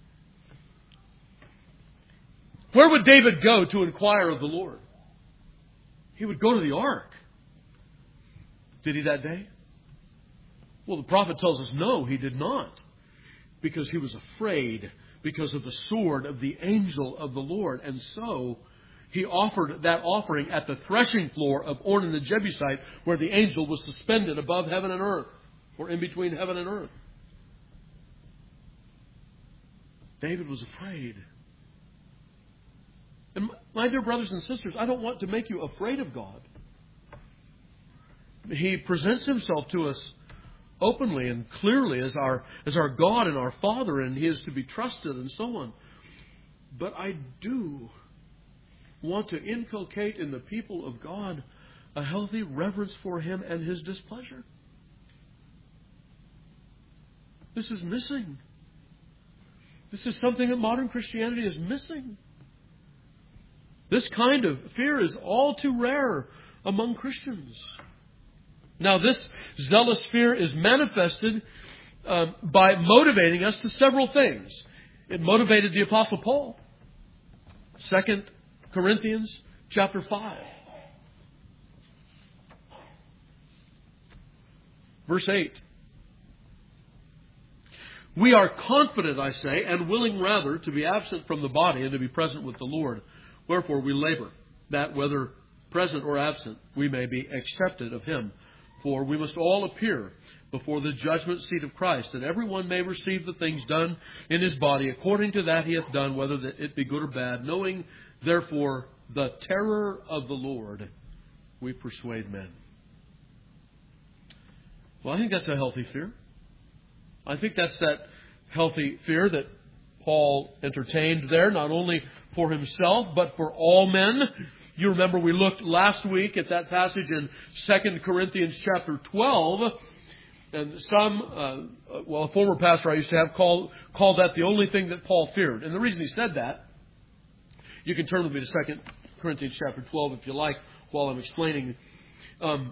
Where would David go to inquire of the Lord? He would go to the ark. Did he that day? Well, the prophet tells us no, he did not. Because he was afraid because of the sword of the angel of the Lord. And so he offered that offering at the threshing floor of Ornan the Jebusite, where the angel was suspended above heaven and earth, or in between heaven and earth. David was afraid. And my dear brothers and sisters, I don't want to make you afraid of God. He presents himself to us openly and clearly as our, as our God and our Father, and he is to be trusted and so on. But I do want to inculcate in the people of God a healthy reverence for him and his displeasure. This is missing. This is something that modern Christianity is missing. This kind of fear is all too rare among Christians. Now, this zealous fear is manifested um, by motivating us to several things. It motivated the Apostle Paul. Second Corinthians chapter five. Verse eight. We are confident, I say, and willing rather to be absent from the body and to be present with the Lord. Wherefore we labor, that whether present or absent, we may be accepted of him. For we must all appear before the judgment seat of Christ, that every one may receive the things done in his body according to that he hath done, whether it be good or bad. Knowing, therefore, the terror of the Lord, we persuade men. Well, I think that's a healthy fear. I think that's that healthy fear that Paul entertained there, not only for himself, but for all men. You remember we looked last week at that passage in Second Corinthians chapter twelve. And some, uh, well, a former pastor I used to have called, called that the only thing that Paul feared. And the reason he said that, you can turn with me to Second Corinthians chapter twelve if you like, while I'm explaining. Um,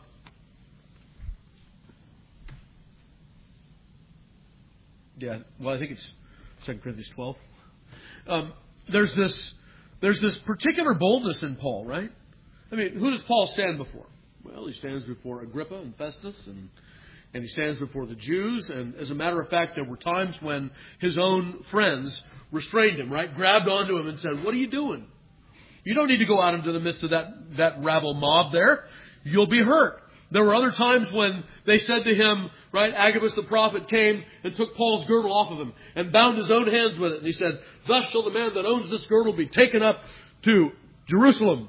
yeah, well, I think it's Second Corinthians twelve. Um, there's this... There's this particular boldness in Paul, right? I mean, who does Paul stand before? Well, he stands before Agrippa and Festus, and, and he stands before the Jews. And as a matter of fact, there were times when his own friends restrained him, right? Grabbed onto him and said, "What are you doing? You don't need to go out into the midst of that, that rabble mob there. You'll be hurt." There were other times when they said to him, right, Agabus the prophet came and took Paul's girdle off of him and bound his own hands with it. And he said, "Thus shall the man that owns this girdle be taken up to Jerusalem."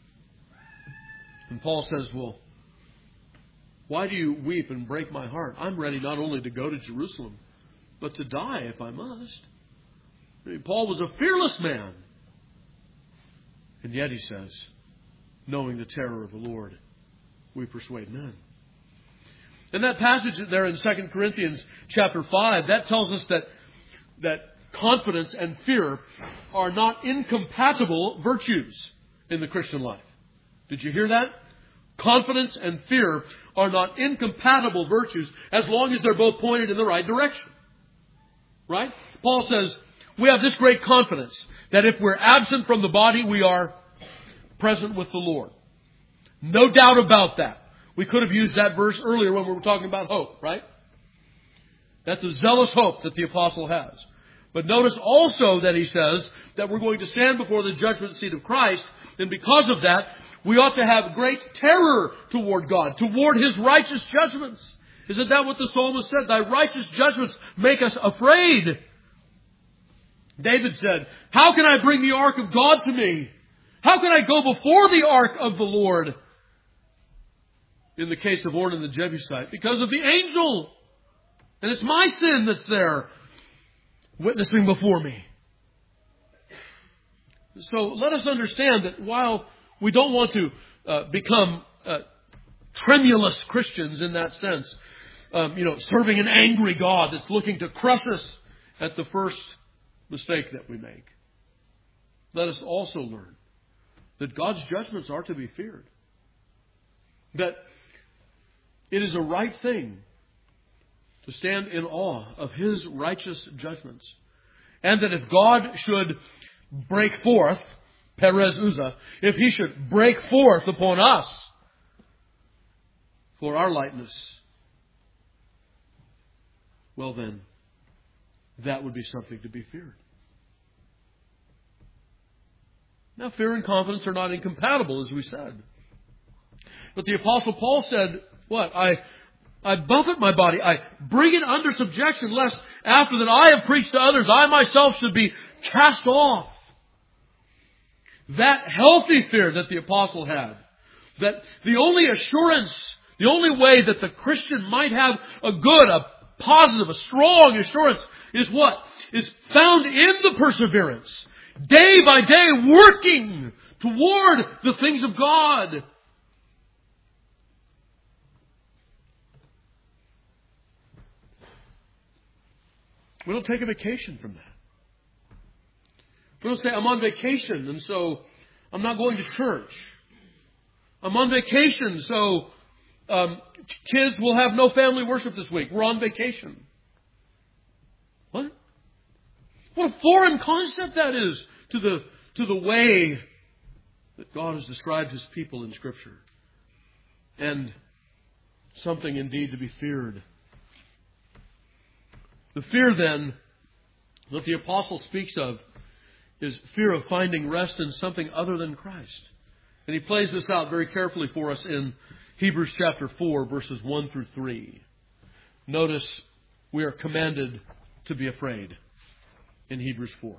And Paul says, "Well, why do you weep and break my heart? I'm ready not only to go to Jerusalem, but to die if I must." I mean, Paul was a fearless man. And yet he says, knowing the terror of the Lord, we persuade men. And that passage there in Second Corinthians chapter five, that tells us that, that confidence and fear are not incompatible virtues in the Christian life. Did you hear that? Confidence and fear are not incompatible virtues as long as they're both pointed in the right direction. Right? Paul says, we have this great confidence that if we're absent from the body, we are present with the Lord. No doubt about that. We could have used that verse earlier when we were talking about hope, right? That's a zealous hope that the apostle has. But notice also that he says that we're going to stand before the judgment seat of Christ, and because of that, we ought to have great terror toward God, toward his righteous judgments. Isn't that what the psalmist said? Thy righteous judgments make us afraid. David said, how can I bring the ark of God to me? How can I go before the ark of the Lord? In the case of Ornan the Jebusite, because of the angel. And it's my sin that's there witnessing before me. So let us understand that while we don't want to uh, become uh, tremulous Christians in that sense, um, you know, serving an angry God that's looking to crush us at the first mistake that we make, let us also learn that God's judgments are to be feared. That it is a right thing to stand in awe of His righteous judgments. And that if God should break forth, Perez Uzzah, if He should break forth upon us for our lightness, well then, that would be something to be feared. Now, fear and confidence are not incompatible, as we said. But the Apostle Paul said, what? I, I buffet my body. I bring it under subjection, lest after that I have preached to others, I myself should be cast off. That healthy fear that the Apostle had, that the only assurance, the only way that the Christian might have a good, a positive, a strong assurance is what? Is found in the perseverance. Day by day working toward the things of God. We don't take a vacation from that. We don't say, I'm on vacation and so I'm not going to church. I'm on vacation so um, kids will have no family worship this week. We're on vacation. What? What a foreign concept that is to the, to the way that God has described His people in Scripture. And something indeed to be feared. The fear then that the Apostle speaks of is fear of finding rest in something other than Christ. And he plays this out very carefully for us in Hebrews chapter four, verses one through three. Notice we are commanded to be afraid in Hebrews four.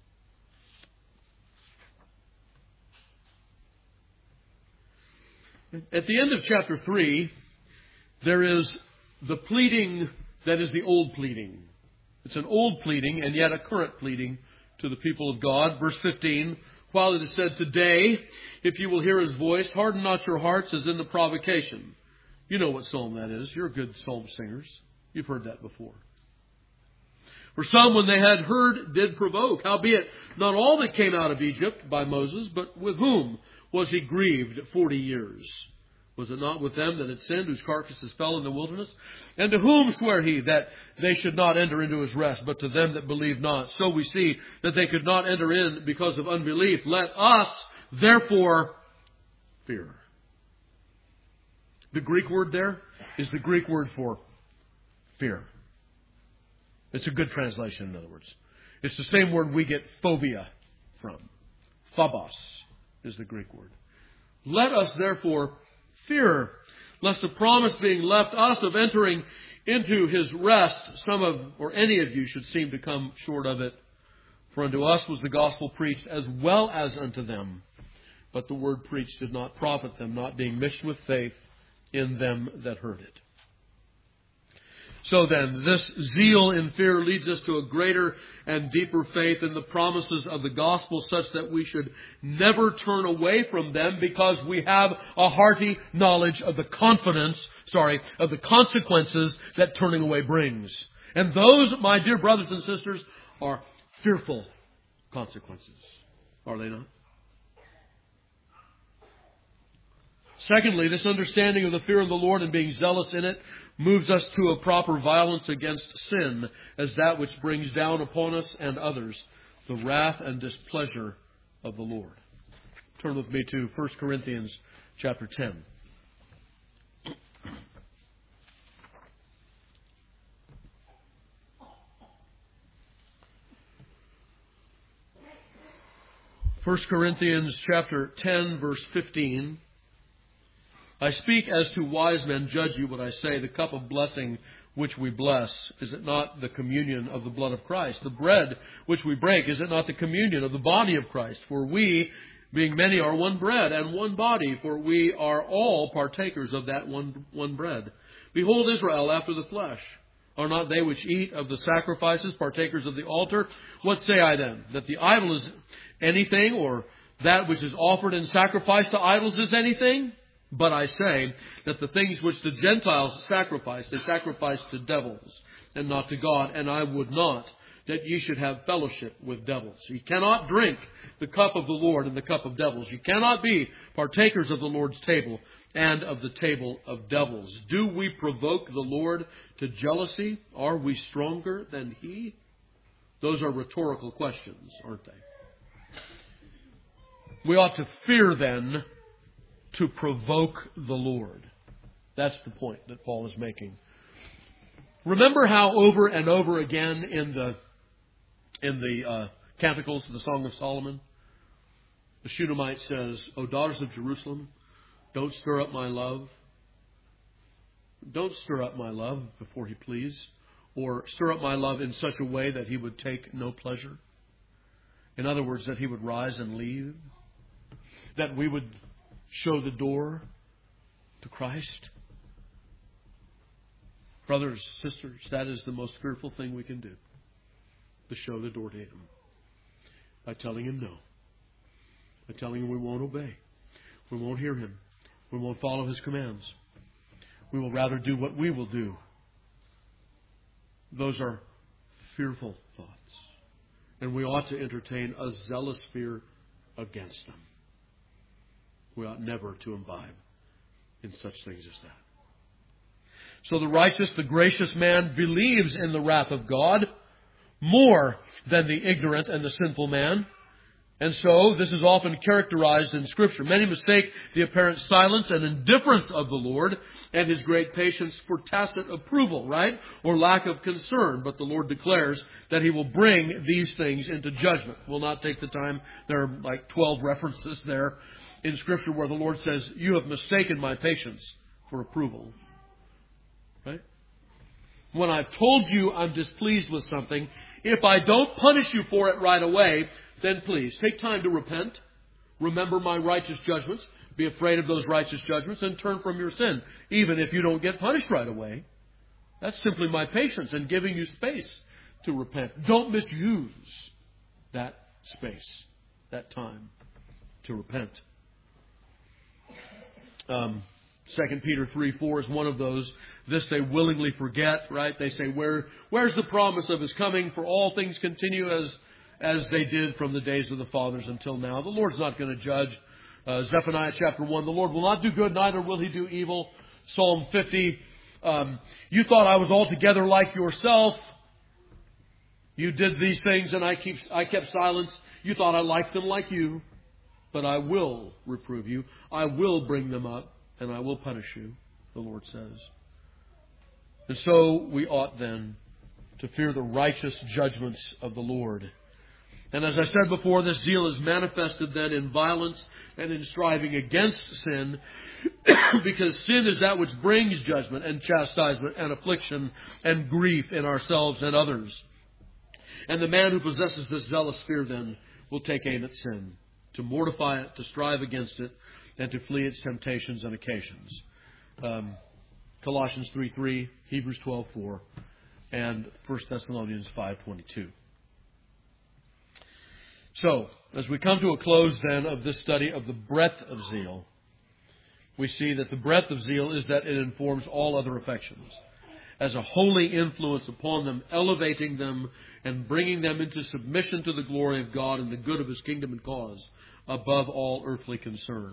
At the end of chapter three, there is the pleading that is the old pleading. It's an old pleading and yet a current pleading to the people of God. Verse fifteen, while it is said, today, if you will hear His voice, harden not your hearts as in the provocation. You know what psalm that is. You're good psalm singers. You've heard that before. For some, when they had heard, did provoke. Howbeit, not all that came out of Egypt by Moses, but with whom was He grieved forty years? Was it not with them that had sinned, whose carcasses fell in the wilderness? And to whom sware He that they should not enter into His rest, but to them that believe not? So we see that they could not enter in because of unbelief. Let us, therefore, fear. The Greek word there is the Greek word for fear. It's a good translation, in other words. It's the same word we get phobia from. Phobos is the Greek word. Let us, therefore, fear, lest the promise being left us of entering into His rest, some of, or any of you should seem to come short of it. For unto us was the gospel preached as well as unto them. But the word preached did not profit them, not being mixed with faith in them that heard it. So then, this zeal in fear leads us to a greater and deeper faith in the promises of the gospel, such that we should never turn away from them, because we have a hearty knowledge of the confidence, sorry, of the consequences that turning away brings. And those, my dear brothers and sisters, are fearful consequences. Are they not? Secondly, this understanding of the fear of the Lord and being zealous in it moves us to a proper violence against sin as that which brings down upon us and others the wrath and displeasure of the Lord. Turn with me to First Corinthians chapter ten. First Corinthians chapter ten, verse fifteen. I speak as to wise men, judge you what I say. The cup of blessing which we bless, is it not the communion of the blood of Christ? The bread which we break, is it not the communion of the body of Christ? For we, being many, are one bread and one body, for we are all partakers of that one, one bread. Behold Israel after the flesh. Are not they which eat of the sacrifices partakers of the altar? What say I then? That the idol is anything, or that which is offered in sacrifice to idols is anything? But I say that the things which the Gentiles sacrifice, they sacrifice to devils, and not to God. And I would not that ye should have fellowship with devils. You cannot drink the cup of the Lord and the cup of devils. You cannot be partakers of the Lord's table and of the table of devils. Do we provoke the Lord to jealousy? Are we stronger than He? Those are rhetorical questions, aren't they? We ought to fear then to provoke the Lord. That's the point that Paul is making. Remember how over and over again in the in the uh, Canticles of the Song of Solomon, the Shunammite says, O daughters of Jerusalem, don't stir up my love. Don't stir up my love before He please. Or stir up my love in such a way that He would take no pleasure. In other words, that He would rise and leave. That we would show the door to Christ. Brothers, sisters, that is the most fearful thing we can do. To show the door to Him. By telling Him no. By telling Him we won't obey. We won't hear Him. We won't follow His commands. We will rather do what we will do. Those are fearful thoughts. And we ought to entertain a zealous fear against them. We ought never to imbibe in such things as that. So the righteous, the gracious man believes in the wrath of God more than the ignorant and the sinful man. And so this is often characterized in Scripture. Many mistake the apparent silence and indifference of the Lord and His great patience for tacit approval, right? Or lack of concern. But the Lord declares that He will bring these things into judgment. We'll not take the time. There are like twelve references there in Scripture where the Lord says, you have mistaken my patience for approval. Right? When I've told you I'm displeased with something, if I don't punish you for it right away, then please take time to repent. Remember my righteous judgments. Be afraid of those righteous judgments and turn from your sin, even if you don't get punished right away. That's simply my patience and giving you space to repent. Don't misuse that space, that time to repent. Um, Second Peter three four is one of those. This they willingly forget, right? They say, Where, where's the promise of His coming? For all things continue as as they did from the days of the fathers until now. The Lord's not going to judge. Uh, Zephaniah chapter one, the Lord will not do good, neither will He do evil. Psalm fifty, um, you thought I was altogether like yourself. You did these things and I keep I kept silence. You thought I liked them like you. But I will reprove you. I will bring them up. And I will punish you, the Lord says. And so we ought then to fear the righteous judgments of the Lord. And as I said before, this zeal is manifested then in violence and in striving against sin, because sin is that which brings judgment and chastisement and affliction and grief in ourselves and others. And the man who possesses this zealous fear then will take aim at sin, to mortify it, to strive against it, and to flee its temptations and occasions. Um, Colossians three three, Hebrews twelve four, and First Thessalonians five twenty-two. So, as we come to a close then of this study of the breadth of zeal, we see that the breadth of zeal is that it informs all other affections, as a holy influence upon them, elevating them and bringing them into submission to the glory of God and the good of His kingdom and cause, above all earthly concern.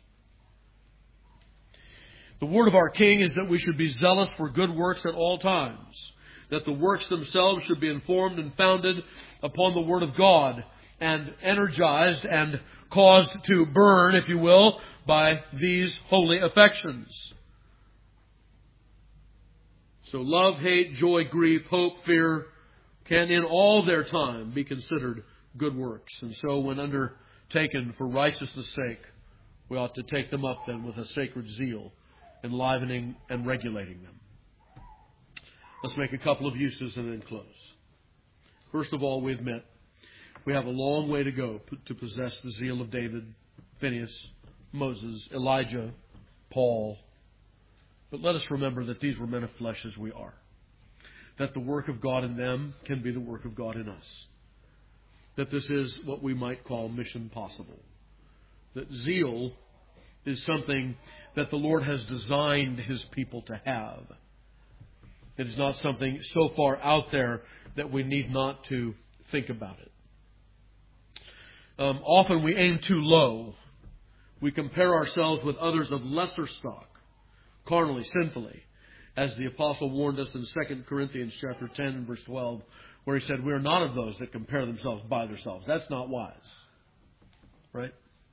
The word of our King is that we should be zealous for good works at all times, that the works themselves should be informed and founded upon the Word of God, and energized and caused to burn, if you will, by these holy affections. So love, hate, joy, grief, hope, fear can in all their time be considered good works. And so when undertaken for righteousness' sake, we ought to take them up then with a sacred zeal, enlivening and regulating them. Let's make a couple of uses and then close. First of all, we admit we have a long way to go to possess the zeal of David, Phineas, Moses, Elijah, Paul. But let us remember that these were men of flesh as we are. that the work of God in them can be the work of God in us. That this is what we might call mission possible. That zeal is something that the Lord has designed His people to have. It is not something so far out there that we need not to think about it. Um, often we aim too low. We compare ourselves with others of lesser stock, carnally, sinfully, as the apostle warned us in Second Corinthians chapter ten, verse twelve, where he said, "We are not of those that compare themselves by themselves." That's not wise. Right?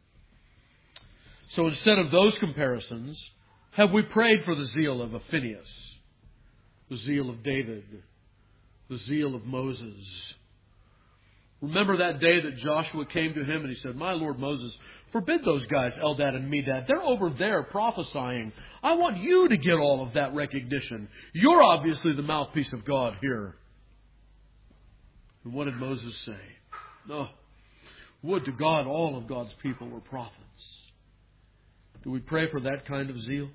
So instead of those comparisons, have we prayed for the zeal of a Phinehas, the zeal of David, the zeal of Moses? Remember that day that Joshua came to him and he said, "My Lord Moses, forbid those guys, Eldad and Medad. They're over there prophesying. I want you to get all of that recognition. You're obviously the mouthpiece of God here." And what did Moses say? "No, would to God all of God's people were prophets." Do we pray for that kind of zeal?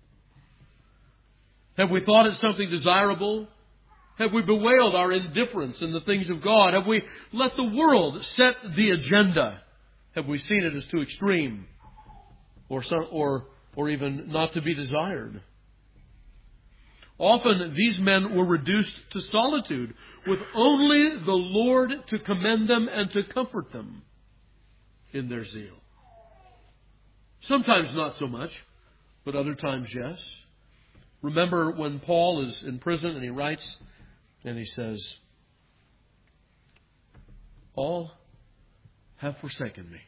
Have we thought it something desirable? Have we bewailed our indifference in the things of God? Have we let the world set the agenda? Have we seen it as too extreme or some, or or even not to be desired? Often these men were reduced to solitude with only the Lord to commend them and to comfort them in their zeal. Sometimes not so much, but other times yes. Remember when Paul is in prison and he writes and he says, "All have forsaken me."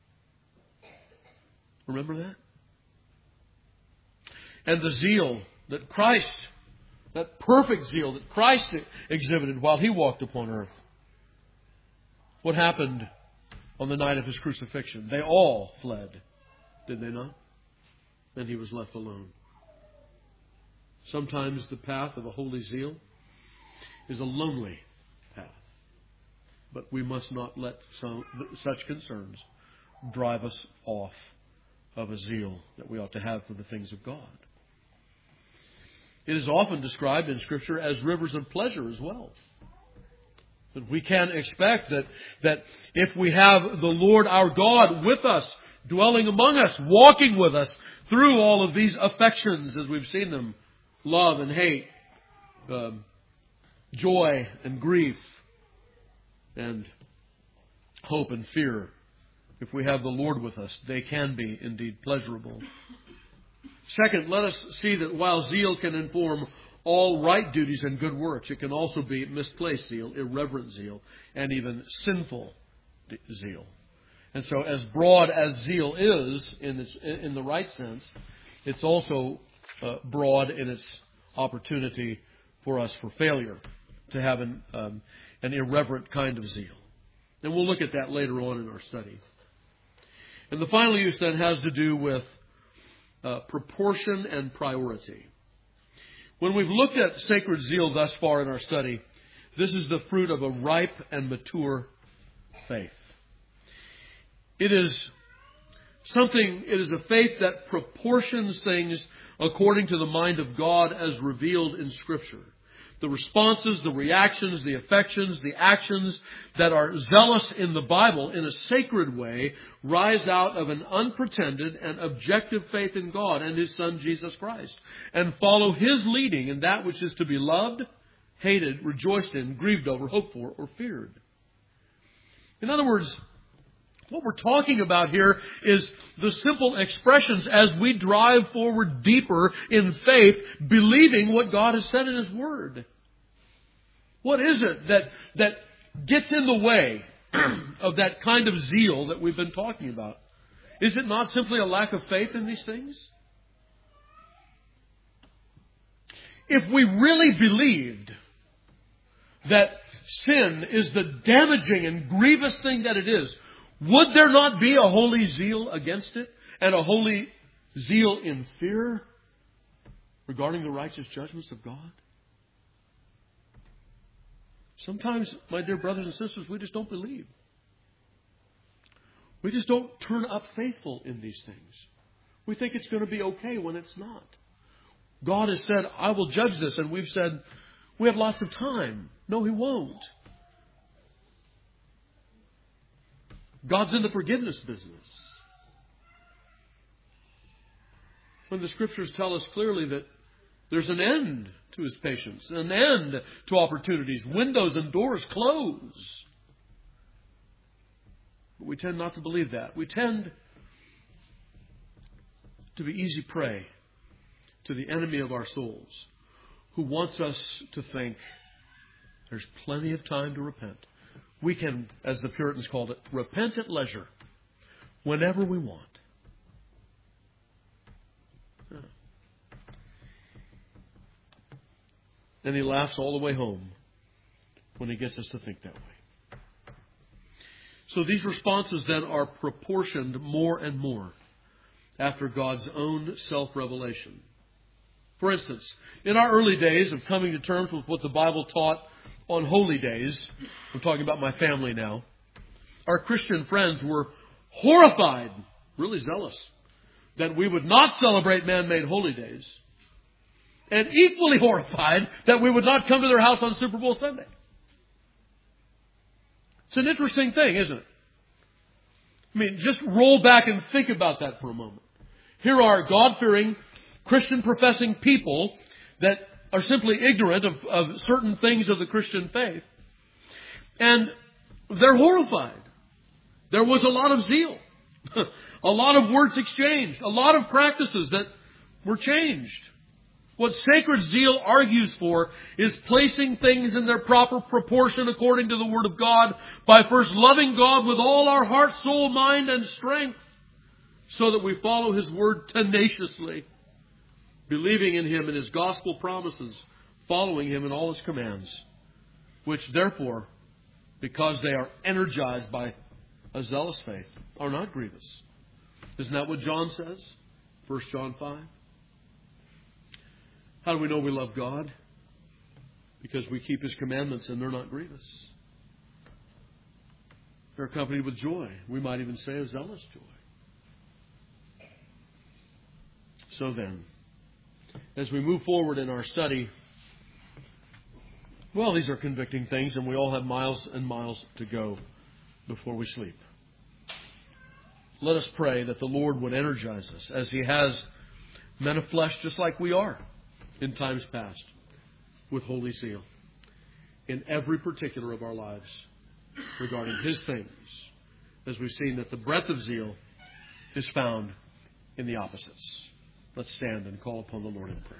Remember that? And the zeal that Christ, that perfect zeal that Christ exhibited while He walked upon earth. What happened on the night of His crucifixion? They all fled, did they not? And He was left alone. Sometimes the path of a holy zeal is a lonely path. But we must not let some, such concerns drive us off of a zeal that we ought to have for the things of God. It is often described in Scripture as rivers of pleasure as well. But we can expect that, that if we have the Lord our God with us, dwelling among us, walking with us through all of these affections as we've seen them, love and hate, um, joy and grief, and hope and fear. If we have the Lord with us, they can be indeed pleasurable. Second, let us see that while zeal can inform all right duties and good works, it can also be misplaced zeal, irreverent zeal, and even sinful zeal. And so as broad as zeal is in its, in the right sense, it's also uh, broad in its opportunity for us for failure, to have an, um, an irreverent kind of zeal. And we'll look at that later on in our study. And the final use then has to do with uh, proportion and priority. When we've looked at sacred zeal thus far in our study, this is the fruit of a ripe and mature faith. It is something, it is a faith that proportions things according to the mind of God as revealed in Scripture. The responses, the reactions, the affections, the actions that are zealous in the Bible in a sacred way rise out of an unpretended and objective faith in God and His Son Jesus Christ, and follow His leading in that which is to be loved, hated, rejoiced in, grieved over, hoped for, or feared. In other words, what we're talking about here is the simple expressions as we drive forward deeper in faith, believing what God has said in His Word. What is it that, that gets in the way of that kind of zeal that we've been talking about? Is it not simply a lack of faith in these things? If we really believed that sin is the damaging and grievous thing that it is, would there not be a holy zeal against it and a holy zeal in fear regarding the righteous judgments of God? Sometimes, my dear brothers and sisters, we just don't believe. We just don't turn up faithful in these things. We think it's going to be okay when it's not. God has said, "I will judge this," and we've said, We have lots of time. No, He won't. God's in the forgiveness business. When the Scriptures tell us clearly that there's an end to His patience, an end to opportunities, windows and doors close. But we tend not to believe that. We tend to be easy prey to the enemy of our souls, who wants us to think there's plenty of time to repent. We can, as the Puritans called it, repent at leisure, whenever we want. Yeah. And he laughs all the way home when he gets us to think that way. So these responses then are proportioned more and more after God's own self-revelation. For instance, in our early days of coming to terms with what the Bible taught on holy days, I'm talking about my family now, our Christian friends were horrified, really zealous, that we would not celebrate man-made holy days, and equally horrified that we would not come to their house on Super Bowl Sunday. It's an interesting thing, isn't it? I mean, just roll back and think about that for a moment. Here are God-fearing, Christian-professing people that are simply ignorant of, of certain things of the Christian faith. And they're horrified. There was a lot of zeal. A lot of words exchanged. A lot of practices that were changed. What sacred zeal argues for is placing things in their proper proportion according to the Word of God by first loving God with all our heart, soul, mind, and strength, so that we follow His Word tenaciously, believing in Him and His gospel promises, following Him in all His commands, which therefore, because they are energized by a zealous faith, are not grievous. Isn't that what John says? First John five. How do we know we love God? Because we keep His commandments and they're not grievous. They're accompanied with joy. We might even say a zealous joy. So then, as we move forward in our study, well, these are convicting things, and we all have miles and miles to go before we sleep. Let us pray that the Lord would energize us, as He has men of flesh just like we are in times past, with holy zeal in every particular of our lives regarding His things, as we've seen that the breadth of zeal is found in the opposites. Let's stand and call upon the Lord in prayer.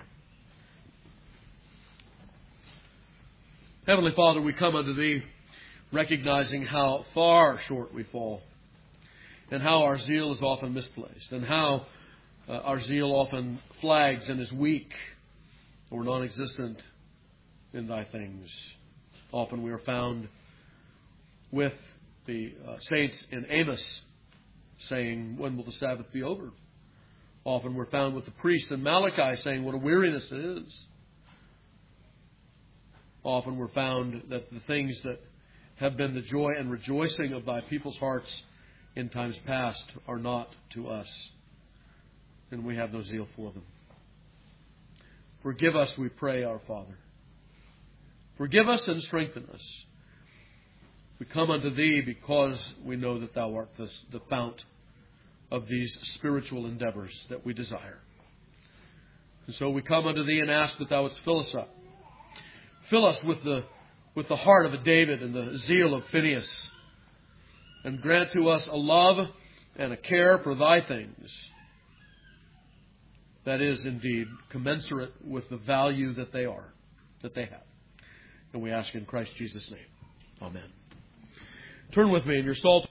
Heavenly Father, we come unto Thee recognizing how far short we fall, and how our zeal is often misplaced, and how uh, our zeal often flags and is weak or non-existent in Thy things. Often we are found with the uh, saints in Amos saying, when will the Sabbath be over? Often we're found with the priests in Malachi saying, what a weariness it is. Often we're found that the things that have been the joy and rejoicing of Thy people's hearts in times past are not to us, and we have no zeal for them. Forgive us, we pray, our Father. Forgive us and strengthen us. We come unto Thee because we know that Thou art the, the fount of these spiritual endeavors that we desire. And so we come unto Thee and ask that Thou wouldst fill us up. Fill us with the, with the heart of a David and the zeal of Phinehas. And grant to us a love and a care for Thy things that is indeed commensurate with the value that they are, that they have. And we ask in Christ Jesus' name. Amen. Turn with me in your Psalter.